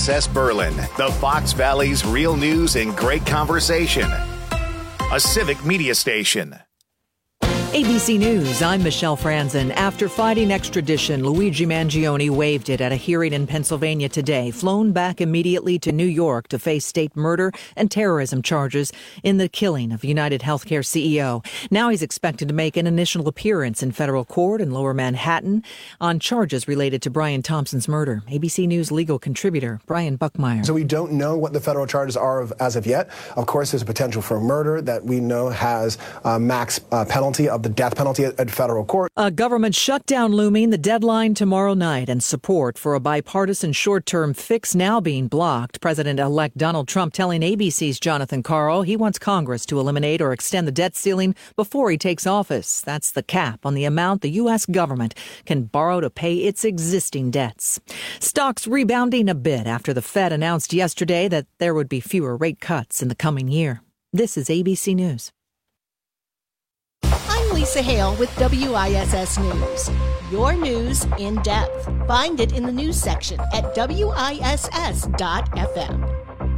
WISS Berlin, the Fox Valley's real news and great conversation. A civic media station. ABC News, I'm Michelle Franzen. After fighting extradition, Luigi Mangione waived it at a hearing in Pennsylvania today, flown back immediately to New York to face state murder and terrorism charges in the killing of United Healthcare CEO. Now he's expected to make an initial appearance in federal court in Lower Manhattan on charges related to Brian Thompson's murder. ABC News legal contributor Brian Buckmeyer. So we don't know what the federal charges are as of yet. Of course, there's a potential for murder that we know has a max penalty of the death penalty at federal court. A government shutdown looming, the deadline tomorrow night, and support for a bipartisan short-term fix now being blocked. President-elect Donald Trump telling ABC's Jonathan Karl he wants Congress to eliminate or extend the debt ceiling before he takes office. That's the cap on the amount the U.S. government can borrow to pay its existing debts. Stocks rebounding a bit after the Fed announced yesterday that there would be fewer rate cuts in the coming year. This is ABC News. I'm Lisa Hale with WISS News. Your news in depth. Find it in the news section at WISS.FM.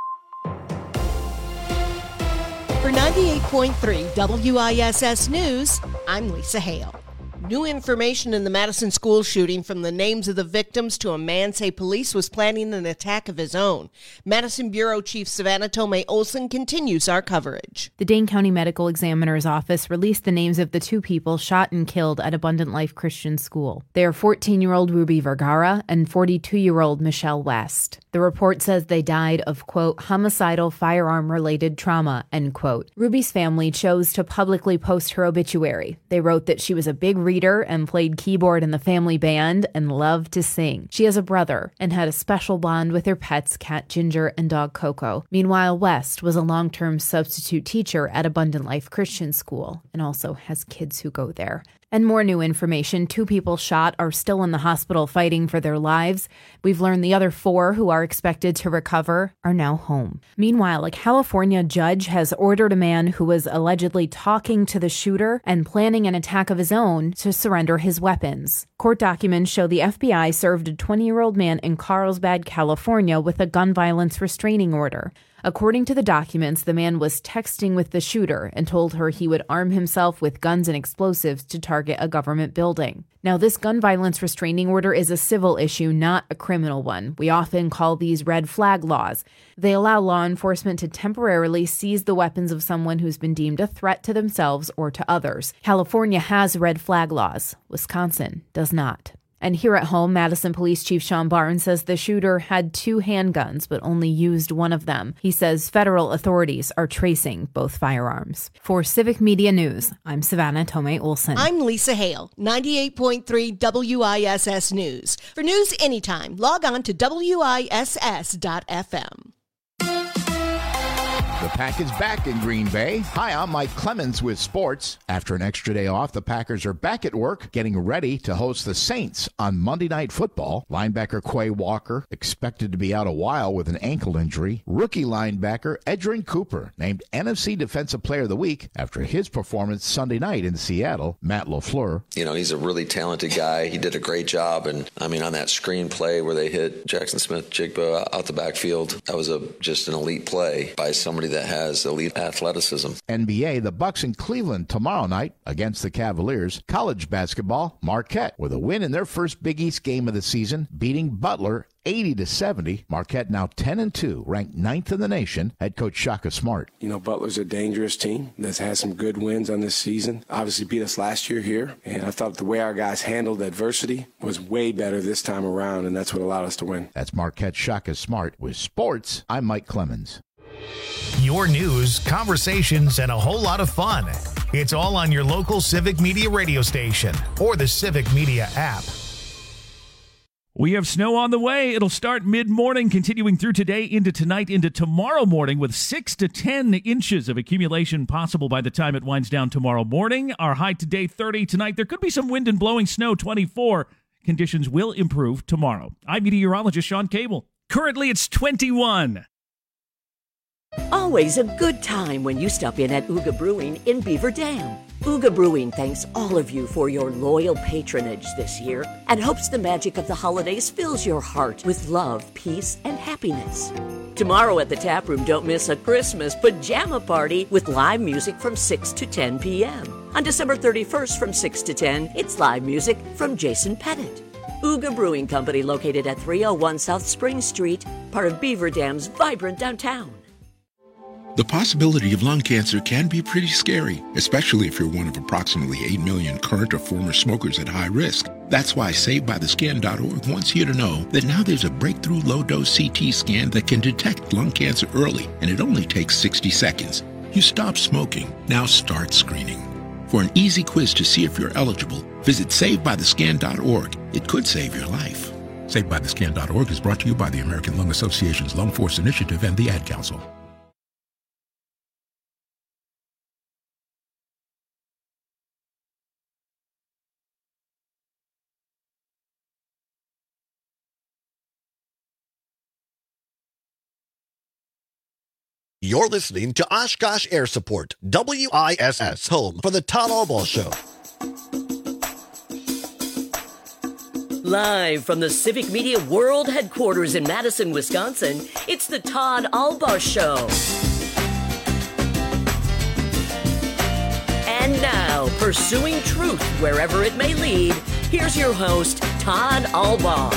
For 98.3 WISS News, I'm Lisa Hale. New information in the Madison school shooting, from the names of the victims to a man say police was planning an attack of his own. Madison Bureau Chief Savannah Tomei Olson continues our coverage. The Dane County Medical Examiner's Office released the names of the two people shot and killed at Abundant Life Christian School. They are 14-year-old Ruby Vergara and 42-year-old Michelle West. The report says they died of, quote, homicidal firearm-related trauma, end quote. Ruby's family chose to publicly post her obituary. They wrote that she was a big reader and played keyboard in the family band and loved to sing. She has a brother and had a special bond with her pets, cat Ginger and dog Coco. Meanwhile, West was a long-term substitute teacher at Abundant Life Christian School and also has kids who go there. And more new information. 2 people shot are still in the hospital fighting for their lives. We've learned the other 4 who are expected to recover are now home. Meanwhile, a California judge has ordered a man who was allegedly talking to the shooter and planning an attack of his own to surrender his weapons. Court documents show the FBI served a 20-year-old man in Carlsbad, California with a gun violence restraining order. According to the documents, the man was texting with the shooter and told her he would arm himself with guns and explosives to target a government building. Now, this gun violence restraining order is a civil issue, not a criminal one. We often call these red flag laws. They allow law enforcement to temporarily seize the weapons of someone who's been deemed a threat to themselves or to others. California has red flag laws. Wisconsin does not. And here at home, Madison Police Chief Sean Barnes says the shooter had 2 handguns, but only used one of them. He says federal authorities are tracing both firearms. For Civic Media News, I'm Savannah Tomei Olson. I'm Lisa Hale, 98.3 WISS News. For news anytime, log on to WISS.FM. The Pack is back in Green Bay. Hi, I'm Mike Clemens with sports. After an extra day off, the Packers are back at work, getting ready to host the Saints on Monday Night Football. Linebacker Quay Walker expected to be out a while with an ankle injury. Rookie linebacker Edgerrin Cooper named NFC Defensive Player of the Week after his performance Sunday night in Seattle. Matt LaFleur. You know, he's a really talented guy. He did a great job. And, I mean, on that screen play where they hit Jackson Smith-Jigba out the backfield, that was just an elite play by somebody that has elite athleticism. NBA, the Bucks in Cleveland tomorrow night against the Cavaliers. College basketball, Marquette with a win in their first Big East game of the season, beating Butler 80-70. Marquette now 10-2, ranked 9th in the nation. Head coach Shaka Smart. You know, Butler's a dangerous team that's had some good wins on this season. Obviously beat us last year here, and I thought the way our guys handled adversity was way better this time around, and that's what allowed us to win. That's Marquette Shaka Smart. With sports, I'm Mike Clemens. Your news, conversations, and a whole lot of fun. It's all on your local Civic Media radio station or the Civic Media app. We have snow on the way. It'll start mid-morning, continuing through today into tonight, into tomorrow morning, with 6 to 10 inches of accumulation possible by the time it winds down tomorrow morning. Our high today, 30. Tonight, there could be some wind and blowing snow, 24. Conditions will improve tomorrow. I'm meteorologist Sean Cable. Currently, it's 21. Always a good time when you stop in at Uga Brewing in Beaver Dam. Uga Brewing thanks all of you for your loyal patronage this year and hopes the magic of the holidays fills your heart with love, peace, and happiness. Tomorrow at the tap room, don't miss a Christmas pajama party with live music from 6 to 10 p.m. On December 31st from 6 to 10, it's live music from Jason Pettit. Uga Brewing Company, located at 301 South Spring Street, part of Beaver Dam's vibrant downtown. The possibility of lung cancer can be pretty scary, especially if you're one of approximately 8 million current or former smokers at high risk. That's why SaveByTheScan.org wants you to know that now there's a breakthrough low-dose CT scan that can detect lung cancer early, and it only takes 60 seconds. You stop smoking, now start screening. For an easy quiz to see if you're eligible, visit SaveByTheScan.org. It could save your life. SaveByTheScan.org is brought to you by the American Lung Association's Lung Force Initiative and the Ad Council. You're listening to Oshkosh Air Support, WISS, home for the Todd Albaugh Show. Live from the Civic Media World Headquarters in Madison, Wisconsin, it's the Todd Albaugh Show. And now, pursuing truth wherever it may lead, here's your host, Todd Albaugh.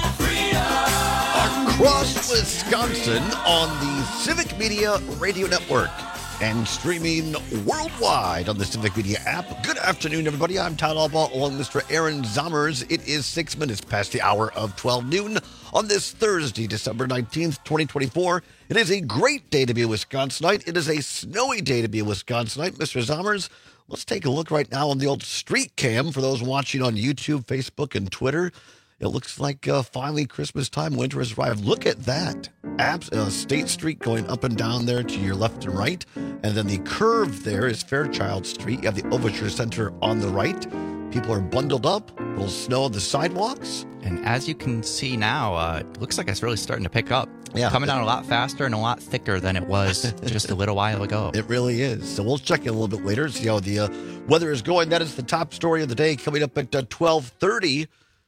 Across Wisconsin on the Civic Media Radio Network and streaming worldwide on the Civic Media app. Good afternoon, everybody. I'm Todd Albaugh along with Mr. Aaron Zommers. It is 6 minutes past the hour of 12 noon on this Thursday, December 19th, 2024. It is a great day to be a Wisconsinite. It is a snowy day to be a Wisconsinite. Mr. Zommers, let's take a look right now on the old street cam for those watching on YouTube, Facebook, and Twitter. It looks like finally Christmas time, winter has arrived. Look at that. State Street going up and down there to your left and right. And then the curve there is Fairchild Street. You have the Overture Center on the right. People are bundled up. A little snow on the sidewalks. And as you can see now, it looks like it's really starting to pick up. Yeah. Coming down a lot faster and a lot thicker than it was just a little while ago. It really is. So we'll check in a little bit later, see how the weather is going. That is the top story of the day coming up at 12:30.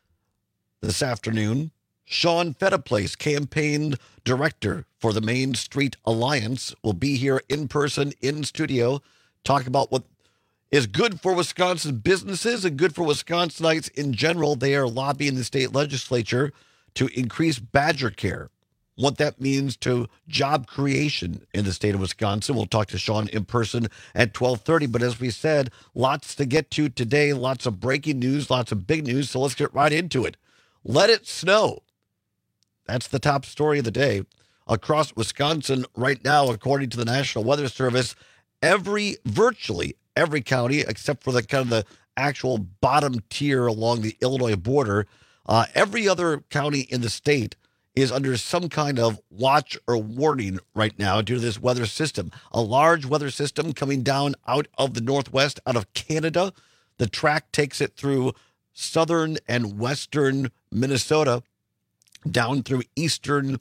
This afternoon, Sean Fettiplace, campaign director for the Main Street Alliance, will be here in person, in studio, talking about what is good for Wisconsin businesses and good for Wisconsinites in general. They are lobbying the state legislature to increase badger care. What that means to job creation in the state of Wisconsin. We'll talk to Sean in person at 12:30. But as we said, lots to get to today, lots of breaking news, lots of big news. So let's get right into it. Let it snow. That's the top story of the day. Across Wisconsin right now, according to the National Weather Service, virtually every county, except for the actual bottom tier along the Illinois border, every other county in the state is under some kind of watch or warning right now due to this weather system. A large weather system coming down out of the northwest, out of Canada. The track takes it through southern and western Minnesota, down through eastern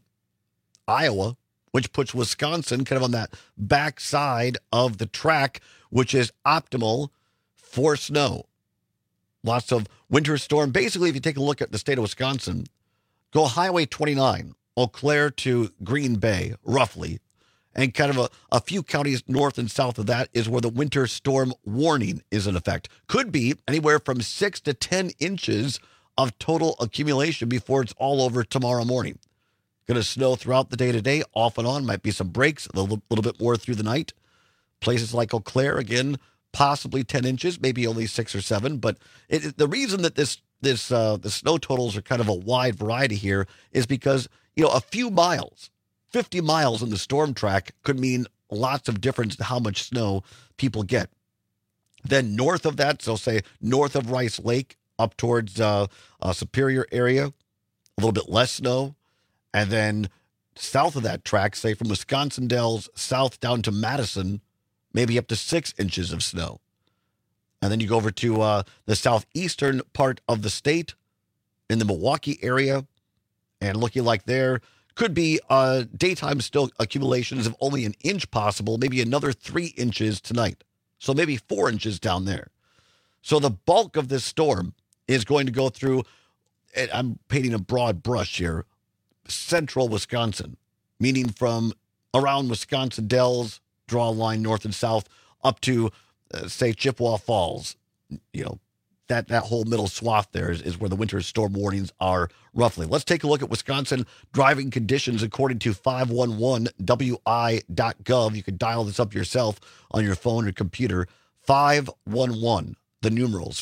Iowa, which puts Wisconsin kind of on that backside of the track, which is optimal for snow. Lots of winter storm. Basically, if you take a look at the state of Wisconsin, go Highway 29, Eau Claire to Green Bay, roughly, and kind of a few counties north and south of that is where the winter storm warning is in effect. Could be anywhere from 6 to 10 inches of total accumulation before it's all over tomorrow morning. Going to snow throughout the day today, off and on. Might be some breaks, a little bit more through the night. Places like Eau Claire, again, possibly 10 inches, maybe only 6 or 7. But the reason that the snow totals are kind of a wide variety here is because, a few miles, 50 miles in the storm track could mean lots of difference to how much snow people get. Then north of that, so say north of Rice Lake, up towards Superior area, a little bit less snow. And then south of that track, say from Wisconsin Dells south down to Madison, maybe up to 6 inches of snow. And then you go over to the southeastern part of the state in the Milwaukee area, and looking like there, Could be daytime still accumulations of only an inch possible, maybe another 3 inches tonight. So maybe 4 inches down there. So the bulk of this storm is going to go through, and I'm painting a broad brush here, central Wisconsin, meaning from around Wisconsin Dells, draw a line north and south, up to, say, Chippewa Falls. You know, that whole middle swath there is where the winter storm warnings are roughly. Let's take a look at Wisconsin driving conditions according to 511wi.gov. You can dial this up yourself on your phone or computer. 511, the numerals,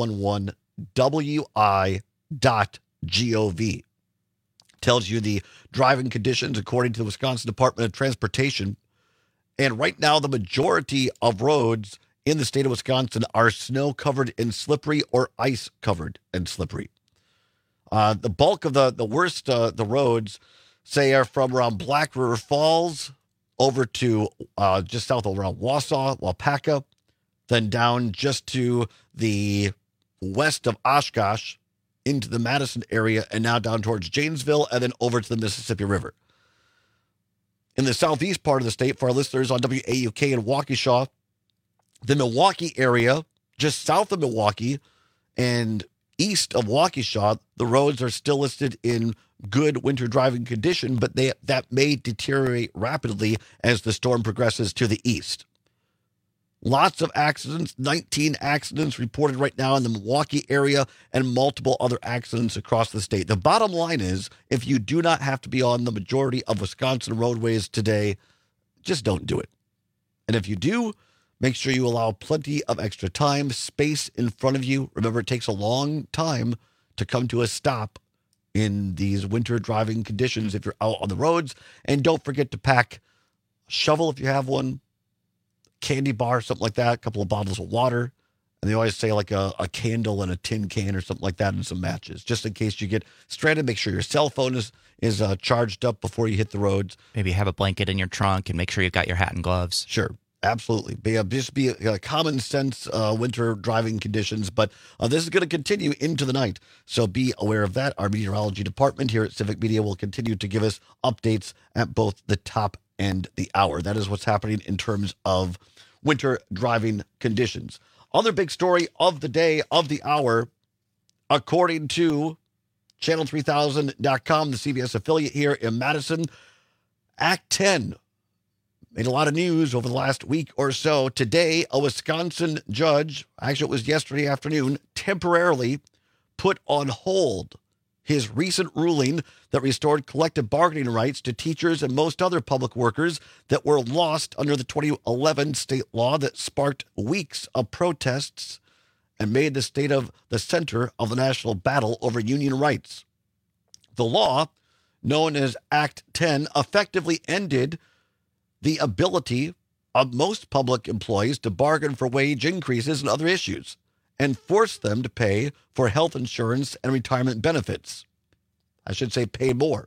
511wi.gov. Tells you the driving conditions according to the Wisconsin Department of Transportation. And right now, the majority of roads in the state of Wisconsin are snow-covered and slippery or ice-covered and slippery. The bulk of the worst, the roads, say, are from around Black River Falls over to just south of around Wausau, Waupaca, then down just to the west of Oshkosh into the Madison area, and now down towards Janesville, and then over to the Mississippi River. In the southeast part of the state, for our listeners on WAUK in Waukesha, the Milwaukee area, just south of Milwaukee and east of Waukesha, the roads are still listed in good winter driving condition, but that may deteriorate rapidly as the storm progresses to the east. Lots of accidents, 19 accidents reported right now in the Milwaukee area and multiple other accidents across the state. The bottom line is, if you do not have to be on the majority of Wisconsin roadways today, just don't do it. And if you do, make sure you allow plenty of extra time, space in front of you. Remember, it takes a long time to come to a stop in these winter driving conditions if you're out on the roads. And don't forget to pack a shovel if you have one, candy bar, something like that, a couple of bottles of water. And they always say like a candle and a tin can or something like that and some matches. Just in case you get stranded, make sure your cell phone is charged up before you hit the roads. Maybe have a blanket in your trunk and make sure you've got your hat and gloves. Sure. Absolutely. Just be common sense winter driving conditions. But this is going to continue into the night. So be aware of that. Our meteorology department here at Civic Media will continue to give us updates at both the top and the hour. That is what's happening in terms of winter driving conditions. Other big story of the day, of the hour, according to Channel3000.com, the CBS affiliate here in Madison, Act 10 made a lot of news over the last week or so. Today, a Wisconsin judge, actually it was yesterday afternoon, temporarily put on hold his recent ruling that restored collective bargaining rights to teachers and most other public workers that were lost under the 2011 state law that sparked weeks of protests and made the state of the center of the national battle over union rights. The law, known as Act 10, effectively ended the ability of most public employees to bargain for wage increases and other issues, and force them to pay for health insurance and retirement benefits. I should say pay more.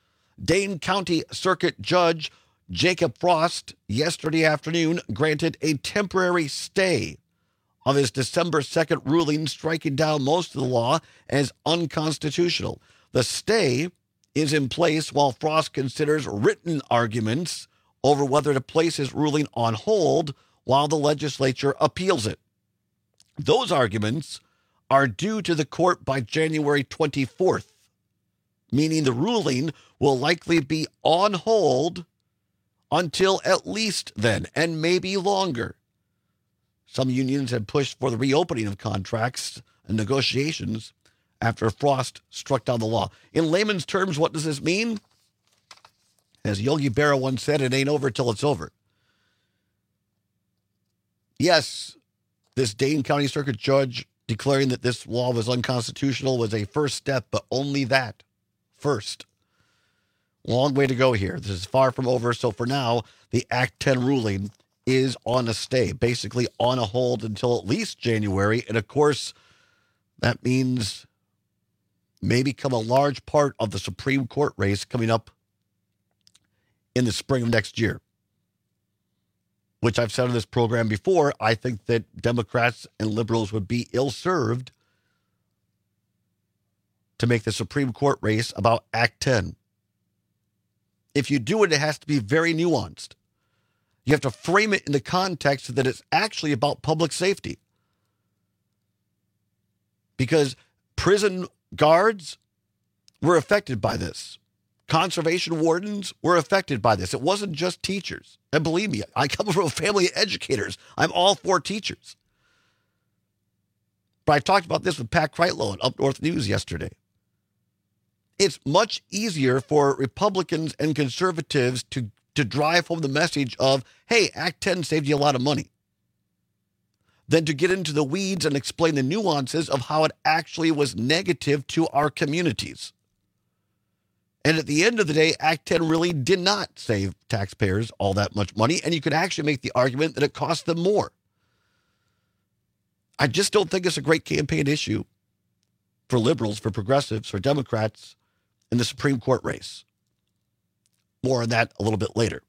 Dane County Circuit Judge Jacob Frost yesterday afternoon granted a temporary stay of his December 2nd ruling, striking down most of the law as unconstitutional. The stay is in place while Frost considers written arguments over whether to place his ruling on hold while the legislature appeals it. Those arguments are due to the court by January 24th, meaning the ruling will likely be on hold until at least then, and maybe longer. Some unions had pushed for the reopening of contracts and negotiations after Frost struck down the law. In layman's terms, what does this mean? As Yogi Berra once said, it ain't over till it's over. Yes, this Dane County Circuit Judge declaring that this law was unconstitutional was a first step, but only that. First. Long way to go here. This is far from over. So for now, the Act 10 ruling is on a stay, basically on a hold until at least January. And of course, that means may become a large part of the Supreme Court race coming up in the spring of next year. Which I've said on this program before, I think that Democrats and liberals would be ill-served to make the Supreme Court race about Act 10. If you do it, it has to be very nuanced. You have to frame it in the context that it's actually about public safety. Because prison guards were affected by this. Conservation wardens were affected by this. It wasn't just teachers. And believe me, I come from a family of educators. I'm all for teachers. But I talked about this with Pat Kreitlow on Up North News yesterday. It's much easier for Republicans and conservatives to drive home the message of, hey, Act 10 saved you a lot of money, than to get into the weeds and explain the nuances of how it actually was negative to our communities. And at the end of the day, Act 10 really did not save taxpayers all that much money, and you could actually make the argument that it cost them more. I just don't think it's a great campaign issue for liberals, for progressives, for Democrats in the Supreme Court race. More on that a little bit later.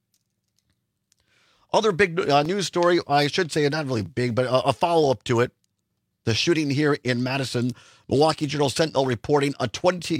Other big news story, I should say not really big, but a follow-up to it. The shooting here in Madison. Milwaukee Journal-Sentinel reporting a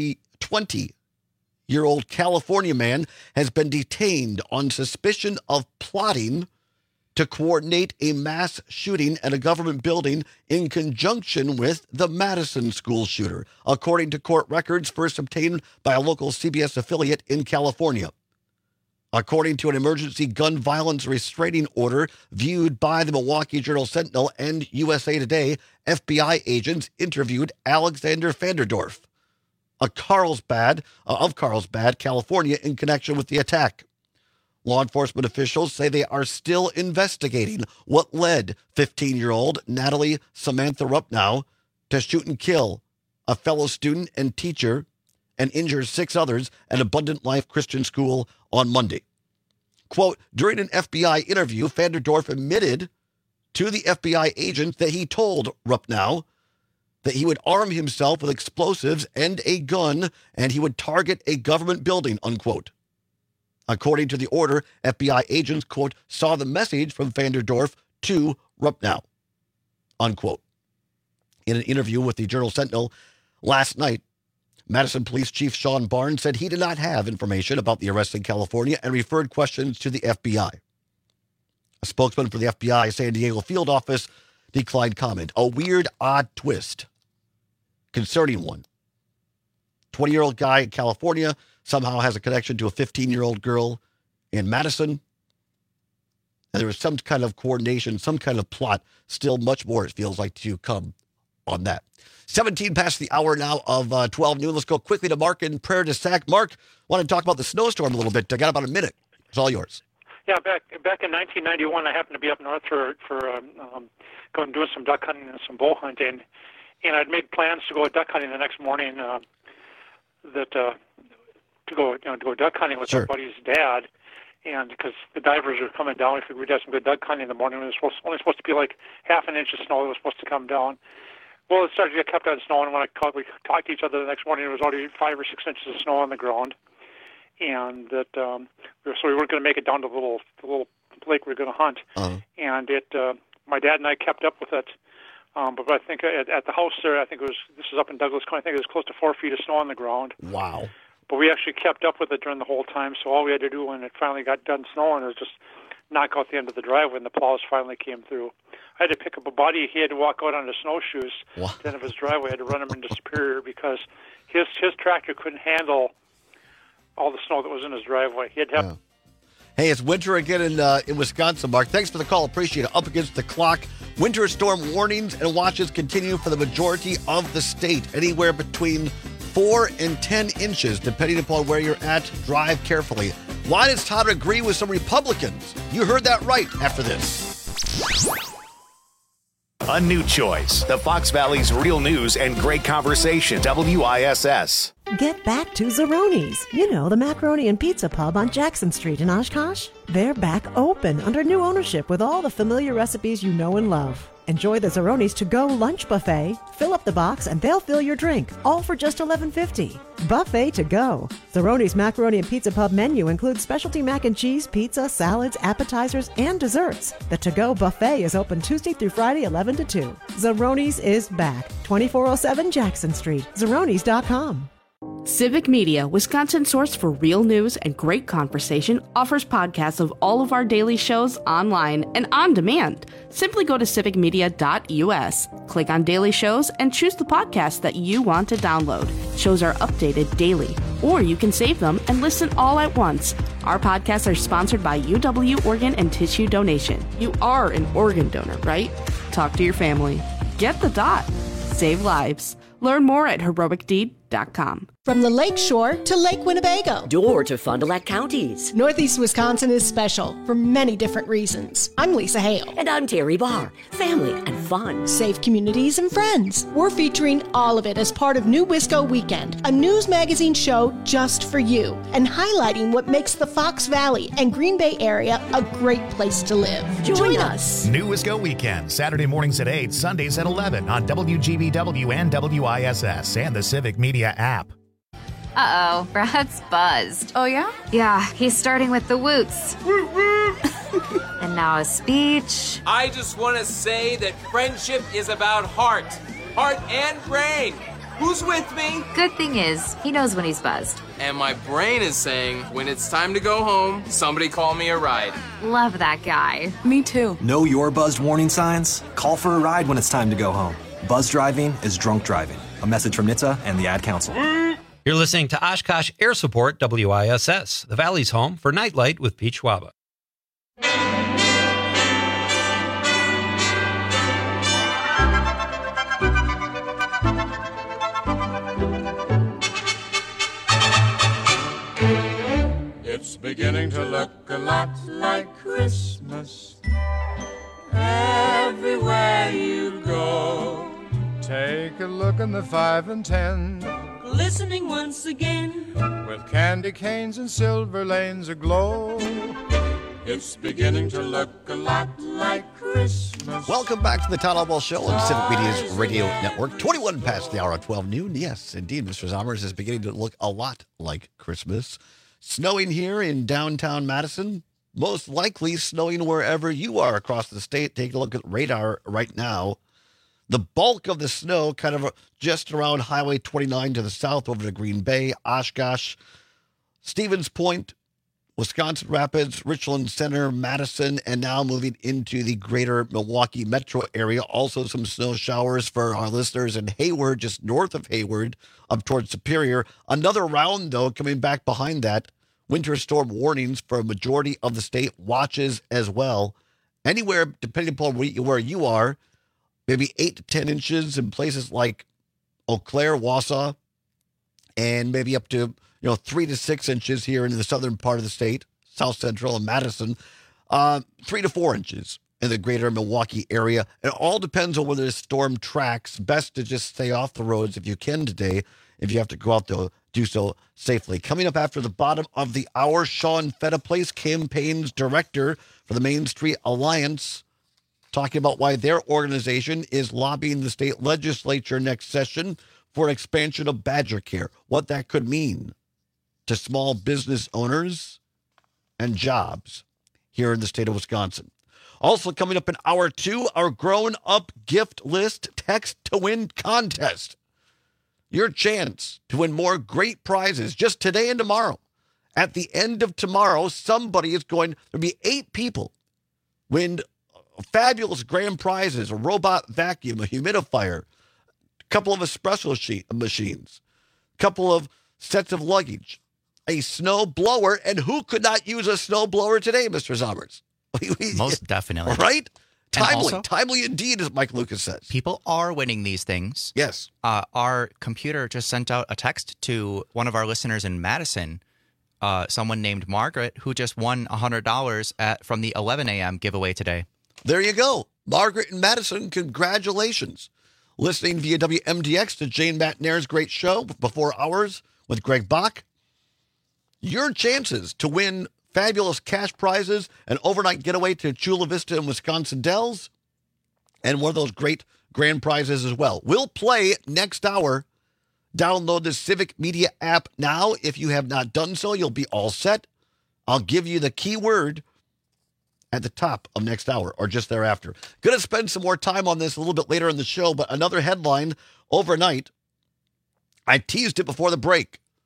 20-year-old California man has been detained on suspicion of plotting to coordinate a mass shooting at a government building in conjunction with the Madison school shooter, according to court records first obtained by a local CBS affiliate in California. According to an emergency gun violence restraining order viewed by the Milwaukee Journal-Sentinel and USA Today, FBI agents interviewed Alexander Vanderdorf of Carlsbad, California, in connection with the attack. Law enforcement officials say they are still investigating what led 15-year-old Natalie Samantha Rupnow to shoot and kill a fellow student and teacher and injure 6 others at Abundant Life Christian School on Monday. Quote, during an FBI interview, Vanderdorf admitted to the FBI agent that he told Rupnow that he would arm himself with explosives and a gun and he would target a government building, unquote. According to the order, FBI agents, quote, saw the message from Vanderdorf to Rupnow, unquote. In an interview with the Journal-Sentinel last night, Madison Police Chief Sean Barnes said he did not have information about the arrest in California and referred questions to the FBI. A spokesman for the FBI San Diego field office declined comment. A weird, odd twist. Concerning one. 20-year-old guy in California somehow has a connection to a 15-year-old girl in Madison. And there was some kind of coordination, some kind of plot. Still much more, it feels like, to come on that. 17 past the hour now of 12 noon. Let's go quickly to Mark in Prairie du Sac. Mark, want to talk about the snowstorm a little bit. I got about a minute. It's all yours. Yeah, back in 1991, I happened to be up north for going doing some duck hunting and some bow hunting, and I'd made plans to go duck hunting the next morning. To go duck hunting with our buddy's dad, and because the divers were coming down, we figured we'd have some good duck hunting in the morning. It was only supposed to be like half an inch of snow that was supposed to come down. Well, it started to get kept on snow, and when we talked to each other the next morning, it was already 5 or 6 inches of snow on the ground, and that so we weren't going to make it down to the little lake we were going to hunt. And my dad and I kept up with it. But I think at the house there, this is up in Douglas County, I think it was close to 4 feet of snow on the ground. Wow. But we actually kept up with it during the whole time, so all we had to do when it finally got done snowing was just knock out the end of the driveway, and the plows finally came through. I had to pick up a buddy. He had to walk out on his snowshoes at the end of his driveway. I had to run him into Superior because his tractor couldn't handle all the snow that was in his driveway. He had to have... Hey, it's winter again in Wisconsin, Mark. Thanks for the call. Appreciate it. Up against the clock. Winter storm warnings and watches continue for the majority of the state. Anywhere between 4 and 10 inches, depending upon where you're at. Drive carefully. Why does Todd agree with some Republicans? You heard that right after this. A new choice. The Fox Valley's real news and great conversation. WISS. Get back to Zeroni's. You know, the macaroni and pizza pub on Jackson Street in Oshkosh. They're back open under new ownership with all the familiar recipes you know and love. Enjoy the Zeroni's to-go lunch buffet. Fill up the box and they'll fill your drink, all for just $11.50. Buffet to go. Zeroni's Macaroni and Pizza Pub menu includes specialty mac and cheese, pizza, salads, appetizers, and desserts. The to-go buffet is open Tuesday through Friday, 11 to 2. Zeroni's is back. 2407 Jackson Street. Zeronis.com. Civic Media, Wisconsin's source for real news and great conversation, offers podcasts of all of our daily shows online and on demand. Simply go to civicmedia.us, click on daily shows, and choose the podcast that you want to download. Shows are updated daily, or you can save them and listen all at once. Our podcasts are sponsored by UW Organ and Tissue Donation. You are an organ donor, right? Talk to your family. Get the dot. Save lives. Learn more at heroicdeed.com. From the Lake Shore to Lake Winnebago. Door to Fond du Lac counties. Northeast Wisconsin is special for many different reasons. I'm Lisa Hale. And I'm Terry Barr. Family and fun. Safe communities and friends. We're featuring all of it as part of New Wisco Weekend, a news magazine show just for you, and highlighting what makes the Fox Valley and Green Bay area a great place to live. Join us. New Wisco Weekend, Saturday mornings at 8, Sundays at 11 on WGBW and WISS and the Civic Media app. Uh-oh, Brad's buzzed. Oh, yeah? Yeah, he's starting with the woots. And now a speech. I just want to say that friendship is about heart and brain. Who's with me? Good thing is, he knows when he's buzzed. And my brain is saying, when it's time to go home, somebody call me a ride. Love that guy. Me too. Know your buzzed warning signs? Call for a ride when it's time to go home. Buzz driving is drunk driving. A message from NHTSA and the Ad Council. You're listening to Oshkosh Air Support WISS, the Valley's home for Nightlight with Pete Schwaba. It's beginning to look a lot like Christmas everywhere you go. Take a look in the 5 and 10, glistening once again, with candy canes and silver lanes aglow. It's beginning to look a lot like Christmas. Welcome back to the Town Hall Ball Show on Civic Media's radio network. 21 past the hour of 12 noon. Yes, indeed, Mr. Zommers is beginning to look a lot like Christmas. Snowing here in downtown Madison. Most likely snowing wherever you are across the state. Take a look at radar right now. The bulk of the snow kind of just around Highway 29 to the south over to Green Bay, Oshkosh, Stevens Point, Wisconsin Rapids, Richland Center, Madison, and now moving into the greater Milwaukee metro area. Also some snow showers for our listeners in Hayward, just north of Hayward, up towards Superior. Another round, though, coming back behind that. Winter storm warnings for a majority of the state, watches as well. Anywhere, depending upon where you are, maybe 8 to 10 inches in places like Eau Claire, Wausau, and maybe up to 3 to 6 inches here in the southern part of the state, South Central and Madison, 3 to 4 inches in the greater Milwaukee area. It all depends on whether the storm tracks. Best to just stay off the roads if you can today. If you have to go out, though, do so safely. Coming up after the bottom of the hour, Sean Fettaplace, campaigns director for the Main Street Alliance, talking about why their organization is lobbying the state legislature next session for an expansion of Badger Care, what that could mean to small business owners and jobs here in the state of Wisconsin. Also coming up in hour 2, our grown-up gift list text to win contest. Your chance to win more great prizes just today and tomorrow. At the end of tomorrow, somebody is going, there'll be 8 people win fabulous grand prizes, a robot vacuum, a humidifier, a couple of espresso machines, a couple of sets of luggage, a snow blower, and who could not use a snow blower today, Mr. Zommers? Most definitely. Right? Timely. Also, timely indeed, as Mike Lucas says. People are winning these things. Yes. Our computer just sent out a text to one of our listeners in Madison, someone named Margaret, who just won $100 from the 11 a.m. giveaway today. There you go. Margaret in Madison, congratulations. Listening via WMDX to Jane Matnair's great show, Before Hours, with Greg Bach. Your chances to win fabulous cash prizes, an overnight getaway to Chula Vista and Wisconsin Dells, and one of those great grand prizes as well. We'll play next hour. Download the Civic Media app now. If you have not done so, you'll be all set. I'll give you the keyword at the top of next hour or just thereafter. Going to spend some more time on this a little bit later in the show, but another headline overnight. I teased it before the break.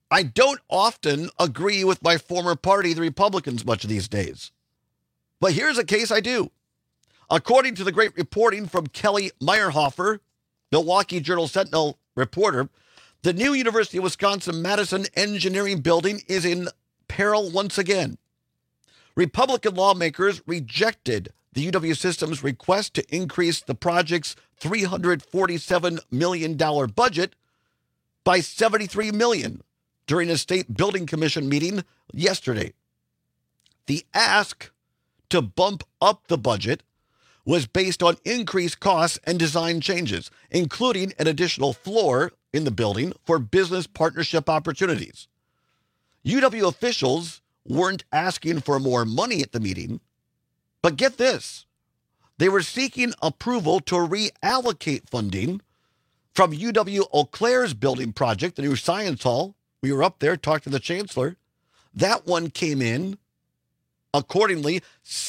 I don't often agree with my former party, the Republicans, much of these days. But here's a case I do. According to the great reporting from Kelly Meyerhofer, Milwaukee Journal-Sentinel reporter, the new University of Wisconsin-Madison engineering building is in peril once again. Republican lawmakers rejected the UW system's request to increase the project's $347 million budget by $73 million during a state building commission meeting yesterday. The ask to bump up the budget was based on increased costs and design changes, including an additional floor in the building for business partnership opportunities. UW officials weren't asking for more money at the meeting, but get this, they were seeking approval to reallocate funding from UW Eau Claire's building project, the new science hall. We were up there, talked to the chancellor. That one came in, accordingly,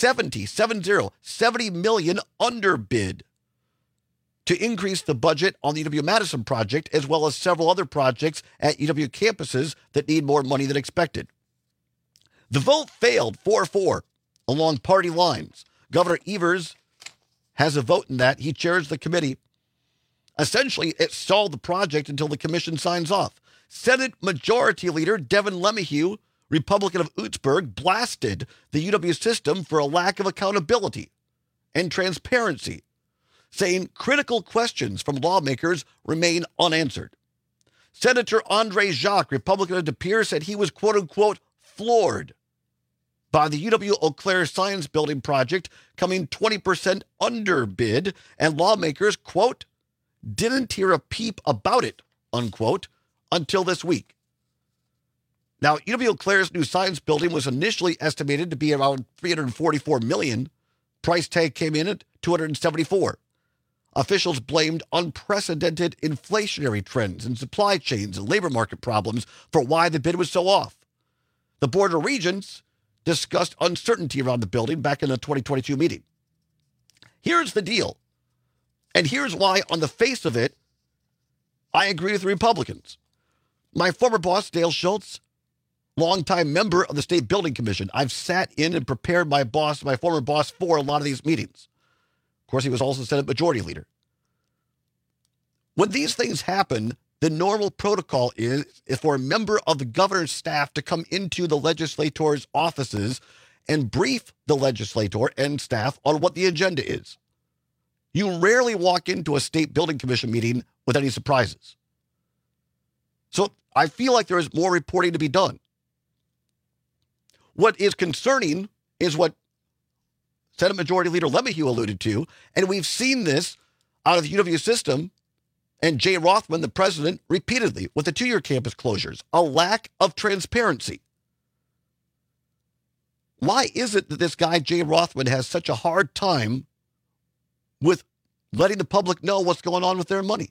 $70 million underbid to increase the budget on the UW-Madison project, as well as several other projects at UW campuses that need more money than expected. The vote failed 4-4 along party lines. Governor Evers has a vote in that. He chairs the committee. Essentially, it stalled the project until the commission signs off. Senate Majority Leader Devin LeMahieu, Republican of Oostburg, blasted the UW system for a lack of accountability and transparency, saying critical questions from lawmakers remain unanswered. Senator Andre Jacques, Republican of De Pere, said he was, quote-unquote, floored by the UW Eau Claire Science Building project coming 20% underbid, and lawmakers, quote, didn't hear a peep about it, unquote, until this week. Now, UW Eau Claire's new science building was initially estimated to be around $344 million. Price tag came in at $274. Officials blamed unprecedented inflationary trends in supply chains and labor market problems for why the bid was so off. The Board of Regents discussed uncertainty around the building back in the 2022 meeting. Here's the deal, and here's why, on the face of it, I agree with the Republicans. My former boss, Dale Schultz, longtime member of the State Building Commission. I've sat in and prepared my former boss, for a lot of these meetings. Of course, he was also Senate Majority Leader. When these things happen, the normal protocol is for a member of the governor's staff to come into the legislator's offices and brief the legislator and staff on what the agenda is. You rarely walk into a State Building Commission meeting with any surprises. So I feel like there is more reporting to be done. What is concerning is what Senate Majority Leader LeMahieu alluded to, and we've seen this out of the UW system and Jay Rothman, the president, repeatedly with the 2-year campus closures, a lack of transparency. Why is it that this guy, Jay Rothman, has such a hard time with letting the public know what's going on with their money?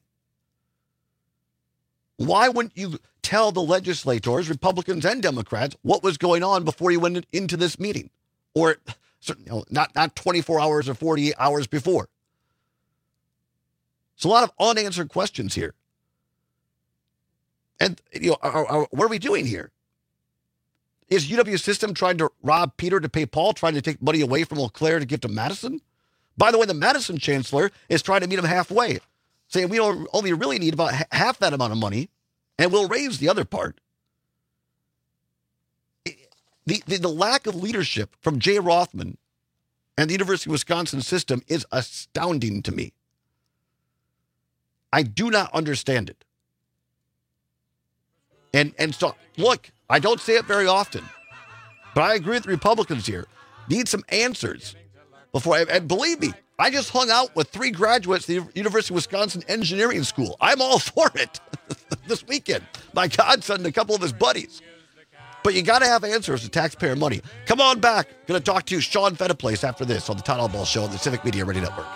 Why wouldn't you tell the legislators, Republicans and Democrats, what was going on before you went into this meeting? Or not 24 hours or 48 hours before. It's a lot of unanswered questions here. And, what are we doing here? Is UW system trying to rob Peter to pay Paul, trying to take money away from Eau Claire to give to Madison? By the way, the Madison chancellor is trying to meet him halfway, saying we only really need about half that amount of money, and we'll raise the other part. The lack of leadership from Jay Rothman and the University of Wisconsin system is astounding to me. I do not understand it. And so, look, I don't say it very often, but I agree with the Republicans here. Need some answers before, and believe me, I just hung out with 3 graduates of the University of Wisconsin Engineering School. I'm all for it this weekend. My godson and a couple of his buddies. But you got to have answers to taxpayer money. Come on back. Going to talk to Sean Fettiplace after this on the Todd Albaugh Show on the Civic Media Radio Network.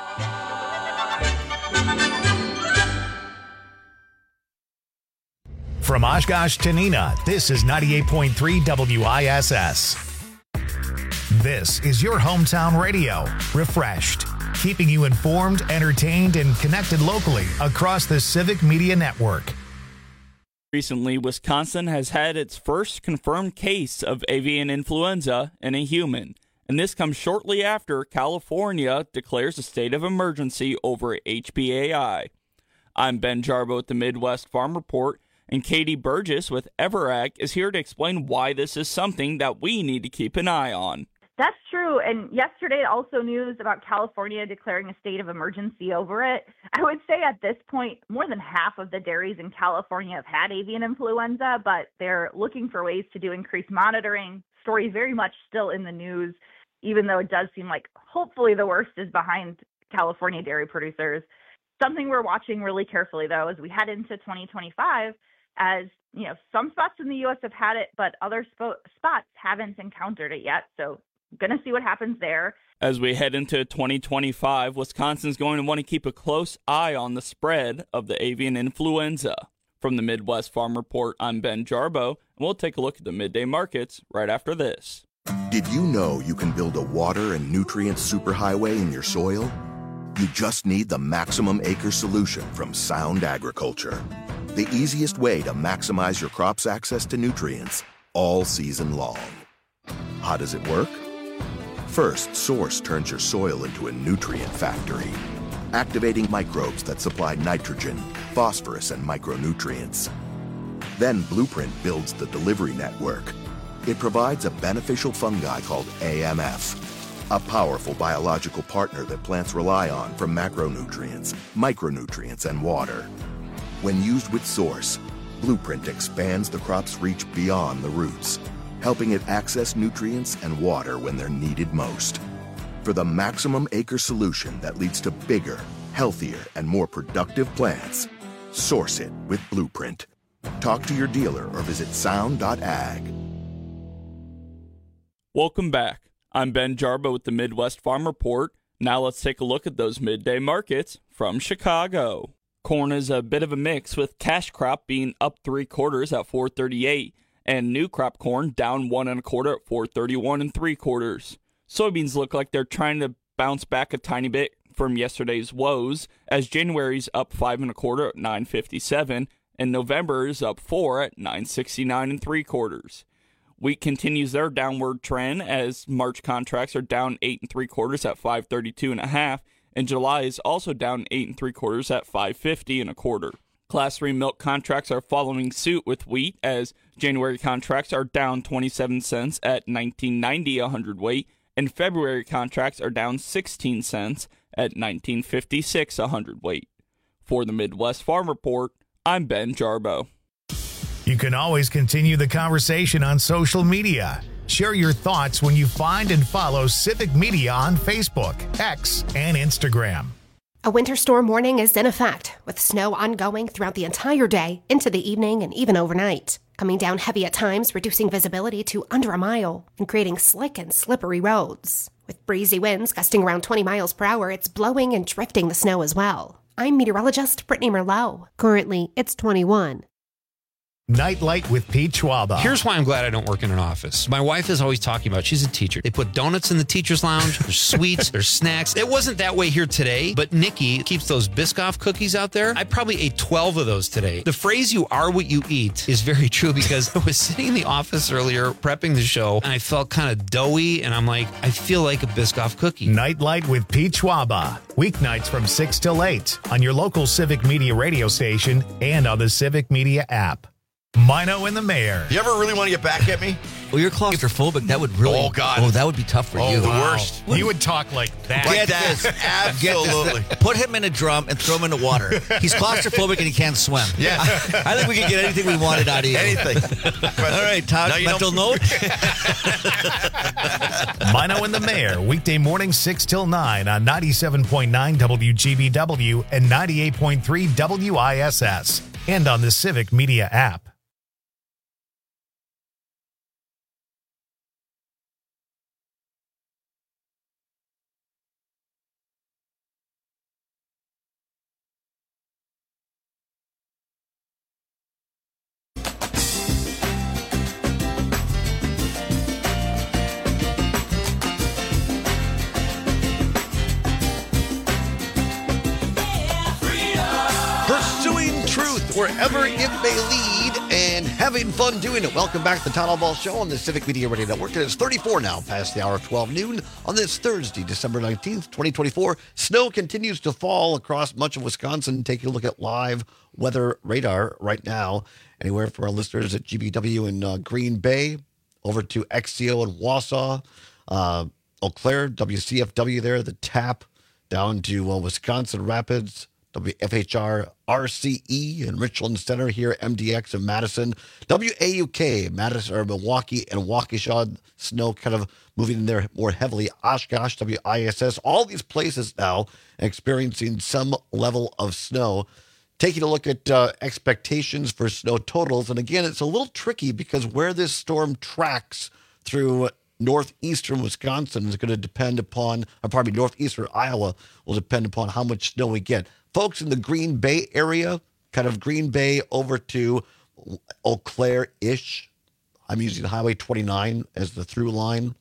From Oshkosh to Neenah, this is 98.3 WISS. This is your hometown radio, refreshed, keeping you informed, entertained, and connected locally across the Civic Media Network. Recently, Wisconsin has had its first confirmed case of avian influenza in a human, and this comes shortly after California declares a state of emergency over HPAI. I'm Ben Jarbo with the Midwest Farm Report, and Katie Burgess with Everag is here to explain why this is something that we need to keep an eye on. That's true. And yesterday, also news about California declaring a state of emergency over it. I would say at this point, more than half of the dairies in California have had avian influenza, but they're looking for ways to do increased monitoring. Story very much still in the news, even though it does seem like hopefully the worst is behind California dairy producers. Something we're watching really carefully, though, as we head into 2025, as you know, some spots in the U.S. have had it, but other spots haven't encountered it yet. So going to see what happens there. As we head into 2025, Wisconsin's going to want to keep a close eye on the spread of the avian influenza. From the Midwest Farm Report, I'm Ben Jarbo, and we'll take a look at the midday markets right after this. Did you know you can build a water and nutrient superhighway in your soil? You just need the Maximum Acre solution from Sound Agriculture. The easiest way to maximize your crop's access to nutrients all season long. How does it work? First, Source turns your soil into a nutrient factory, activating microbes that supply nitrogen, phosphorus, and micronutrients. Then Blueprint builds the delivery network. It provides a beneficial fungi called AMF, a powerful biological partner that plants rely on for macronutrients, micronutrients, and water. When used with Source, Blueprint expands the crop's reach beyond the roots, helping it access nutrients and water when they're needed most. For the Maximum Acre solution that leads to bigger, healthier, and more productive plants, source it with Blueprint. Talk to your dealer or visit sound.ag. Welcome back. I'm Ben Jarbo with the Midwest Farm Report. Now let's take a look at those midday markets from Chicago. Corn is a bit of a mix, with cash crop being up 3/4 at $4.38 and new crop corn down 1 1/4 at $4.31 3/4. Soybeans look like they're trying to bounce back a tiny bit from yesterday's woes, as January's up 5 1/4 at $9.57 and November is up 4 at $9.69 3/4. Wheat continues their downward trend as March contracts are down 8 3/4 at $5.32 1/2, and July is also down 8 3/4 at $5.50 1/4. Class 3 milk contracts are following suit with wheat, as January contracts are down 27 cents at $19.90 a hundredweight, and February contracts are down 16 cents at $19.56 a hundredweight. For the Midwest Farm Report, I'm Ben Jarbo. You can always continue the conversation on social media. Share your thoughts when you find and follow Civic Media on Facebook, X, and Instagram. A winter storm warning is in effect, with snow ongoing throughout the entire day, into the evening, and even overnight. Coming down heavy at times, reducing visibility to under a mile and creating slick and slippery roads. With breezy winds gusting around 20 miles per hour, it's blowing and drifting the snow as well. I'm meteorologist Brittany Merlot. Currently, it's 21. Nightlight with Pete Schwaba. Here's why I'm glad I don't work in an office. My wife is always talking about, she's a teacher. They put donuts in the teacher's lounge. There's sweets, there's snacks. It wasn't that way here today, but Nikki keeps those Biscoff cookies out there. I probably ate 12 of those today. The phrase, you are what you eat, is very true, because I was sitting in the office earlier prepping the show and I felt kind of doughy and I'm like, I feel like a Biscoff cookie. Nightlight with Pete Schwaba. Weeknights from 6 till 8 on your local Civic Media radio station and on the Civic Media app. Mino and the Mayor. You ever really want to get back at me? Well, you're claustrophobic. That would really... Oh, God. Oh, that would be tough for you. The worst. You would talk like that. Get this. Absolutely. Get this. Put him in a drum and throw him in the water. He's claustrophobic and he can't swim. Yeah. I think we could get anything we wanted out of you. Anything. All right, Todd, mental note. Mino and the Mayor, weekday morning 6 till 9 on 97.9 WGBW and 98.3 WISS. And on the Civic Media app. Wherever it may lead, and having fun doing it. Welcome back to the Town Hall Ball Show on the Civic Media Radio Network. It is 34 now past the hour of 12 noon on this Thursday, December 19th, 2024. Snow continues to fall across much of Wisconsin. Taking a look at live weather radar right now. Anywhere for our listeners at GBW in Green Bay, over to XCO in Wausau, Eau Claire, WCFW there, the TAP, down to Wisconsin Rapids, WFHR RCE in Richland Center here, MDX in Madison, WAUK, Madison or Milwaukee and Waukesha, snow kind of moving in there more heavily. Oshkosh, WISS, all these places now experiencing some level of snow. Taking a look at expectations for snow totals. And again, it's a little tricky because where this storm tracks through northeastern Wisconsin is going to depend upon, or probably northeastern Iowa will depend upon how much snow we get. Folks in the Green Bay area, kind of Green Bay over to Eau Claire-ish. I'm using Highway 29 as the through line.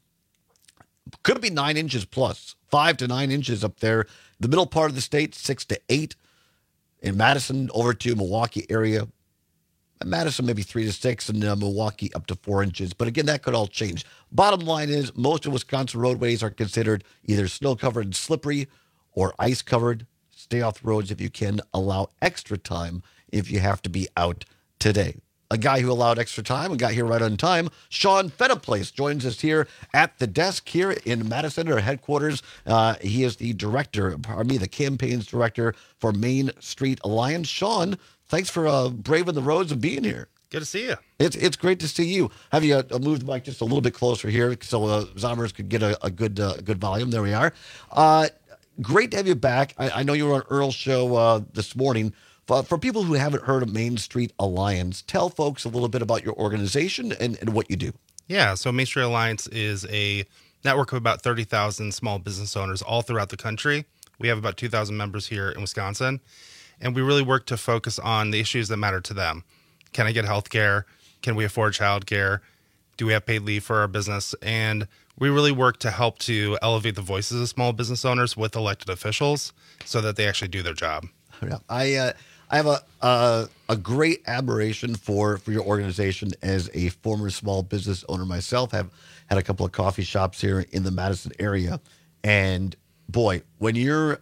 Could be 9 inches plus, 5 to 9 inches up there. The middle part of the state, 6 to 8. In Madison, over to Milwaukee area. Madison, maybe 3 to 6, and Milwaukee up to 4 inches. But again, that could all change. Bottom line is, most of Wisconsin roadways are considered either snow-covered and slippery or ice-covered. Stay off the roads if you can. Allow extra time if you have to be out today. A guy who allowed extra time and got here right on time, Sean Fettaplace, joins us here at the desk here in Madison, our headquarters. He is the the campaigns director for Main Street Alliance. Sean, thanks for braving the roads and being here. Good to see you. It's great to see you. Have you moved the mic just a little bit closer here so Zommers could get a good volume? There we are. Great to have you back. I know you were on Earl's show this morning. For people who haven't heard of Main Street Alliance, tell folks a little bit about your organization and what you do. Yeah, so Main Street Alliance is a network of about 30,000 small business owners all throughout the country. We have about 2,000 members here in Wisconsin, and we really work to focus on the issues that matter to them. Can I get health care? Can we afford child care? Do we have paid leave for our business? And we really work to help to elevate the voices of small business owners with elected officials so that they actually do their job. Yeah, I have a great admiration for your organization as a former small business owner myself. I've had a couple of coffee shops here in the Madison area. And boy, when you're,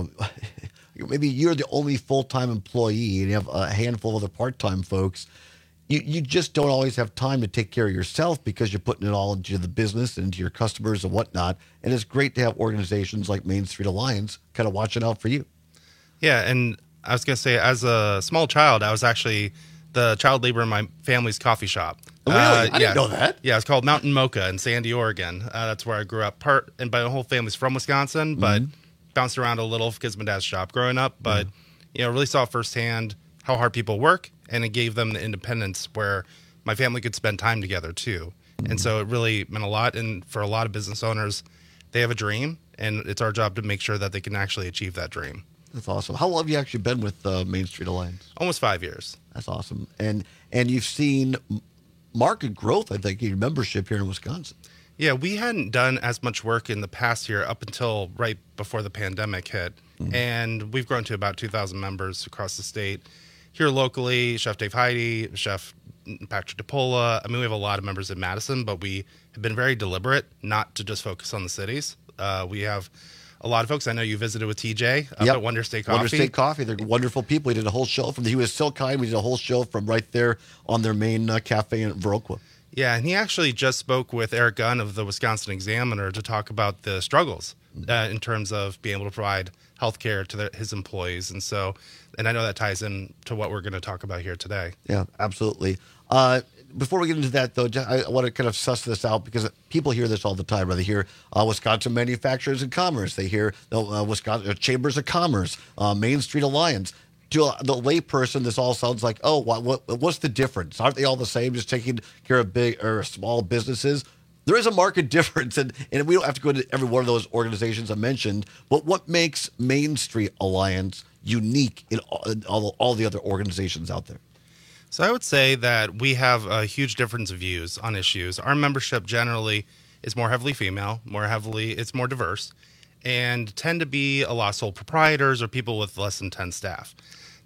maybe you're the only full-time employee and you have a handful of other part-time folks, you just don't always have time to take care of yourself because you're putting it all into the business and into your customers and whatnot. And it's great to have organizations like Main Street Alliance kind of watching out for you. Yeah, and I was going to say, as a small child, I was actually the child labor in my family's coffee shop. Really? I didn't know that. Yeah, it's called Mountain Mocha in Sandy, Oregon. That's where I grew up. And my whole family's from Wisconsin, but bounced around a little because my dad's shop growing up. But, really saw firsthand how hard people work, and it gave them the independence where my family could spend time together, too. And so it really meant a lot. And for a lot of business owners, they have a dream, and it's our job to make sure that they can actually achieve that dream. That's awesome. How long have you actually been with Main Street Alliance? Almost 5 years. That's awesome. And you've seen market growth, I think, in your membership here in Wisconsin. Yeah, we hadn't done as much work in the past year up until right before the pandemic hit. And we've grown to about 2,000 members across the state. Here locally, Chef Dave Heidi, Chef Patrick DePola. I mean, we have a lot of members in Madison, but we have been very deliberate not to just focus on the cities. We have a lot of folks. I know you visited with TJ up at Wonder State Coffee. Wonder State Coffee. They're wonderful people. We did a whole show he was so kind. We did a whole show from right there on their main cafe in Viroqua. Yeah, and he actually just spoke with Eric Gunn of the Wisconsin Examiner to talk about the struggles in terms of being able to provide health care to his employees. And I know that ties in to what we're going to talk about here today. Yeah, absolutely. Before we get into that, though, I want to kind of suss this out because people hear this all the time. They hear Wisconsin Manufacturers and Commerce. They hear Wisconsin Chambers of Commerce, Main Street Alliance. To the layperson, this all sounds like, oh, what's the difference? Aren't they all the same, just taking care of big or small businesses? There is a market difference, and we don't have to go into every one of those organizations I mentioned, but what makes Main Street Alliance unique in all the other organizations out there? So I would say that we have a huge difference of views on issues. Our membership generally is more heavily female, it's more diverse, and tend to be a lot of sole proprietors or people with less than 10 staff.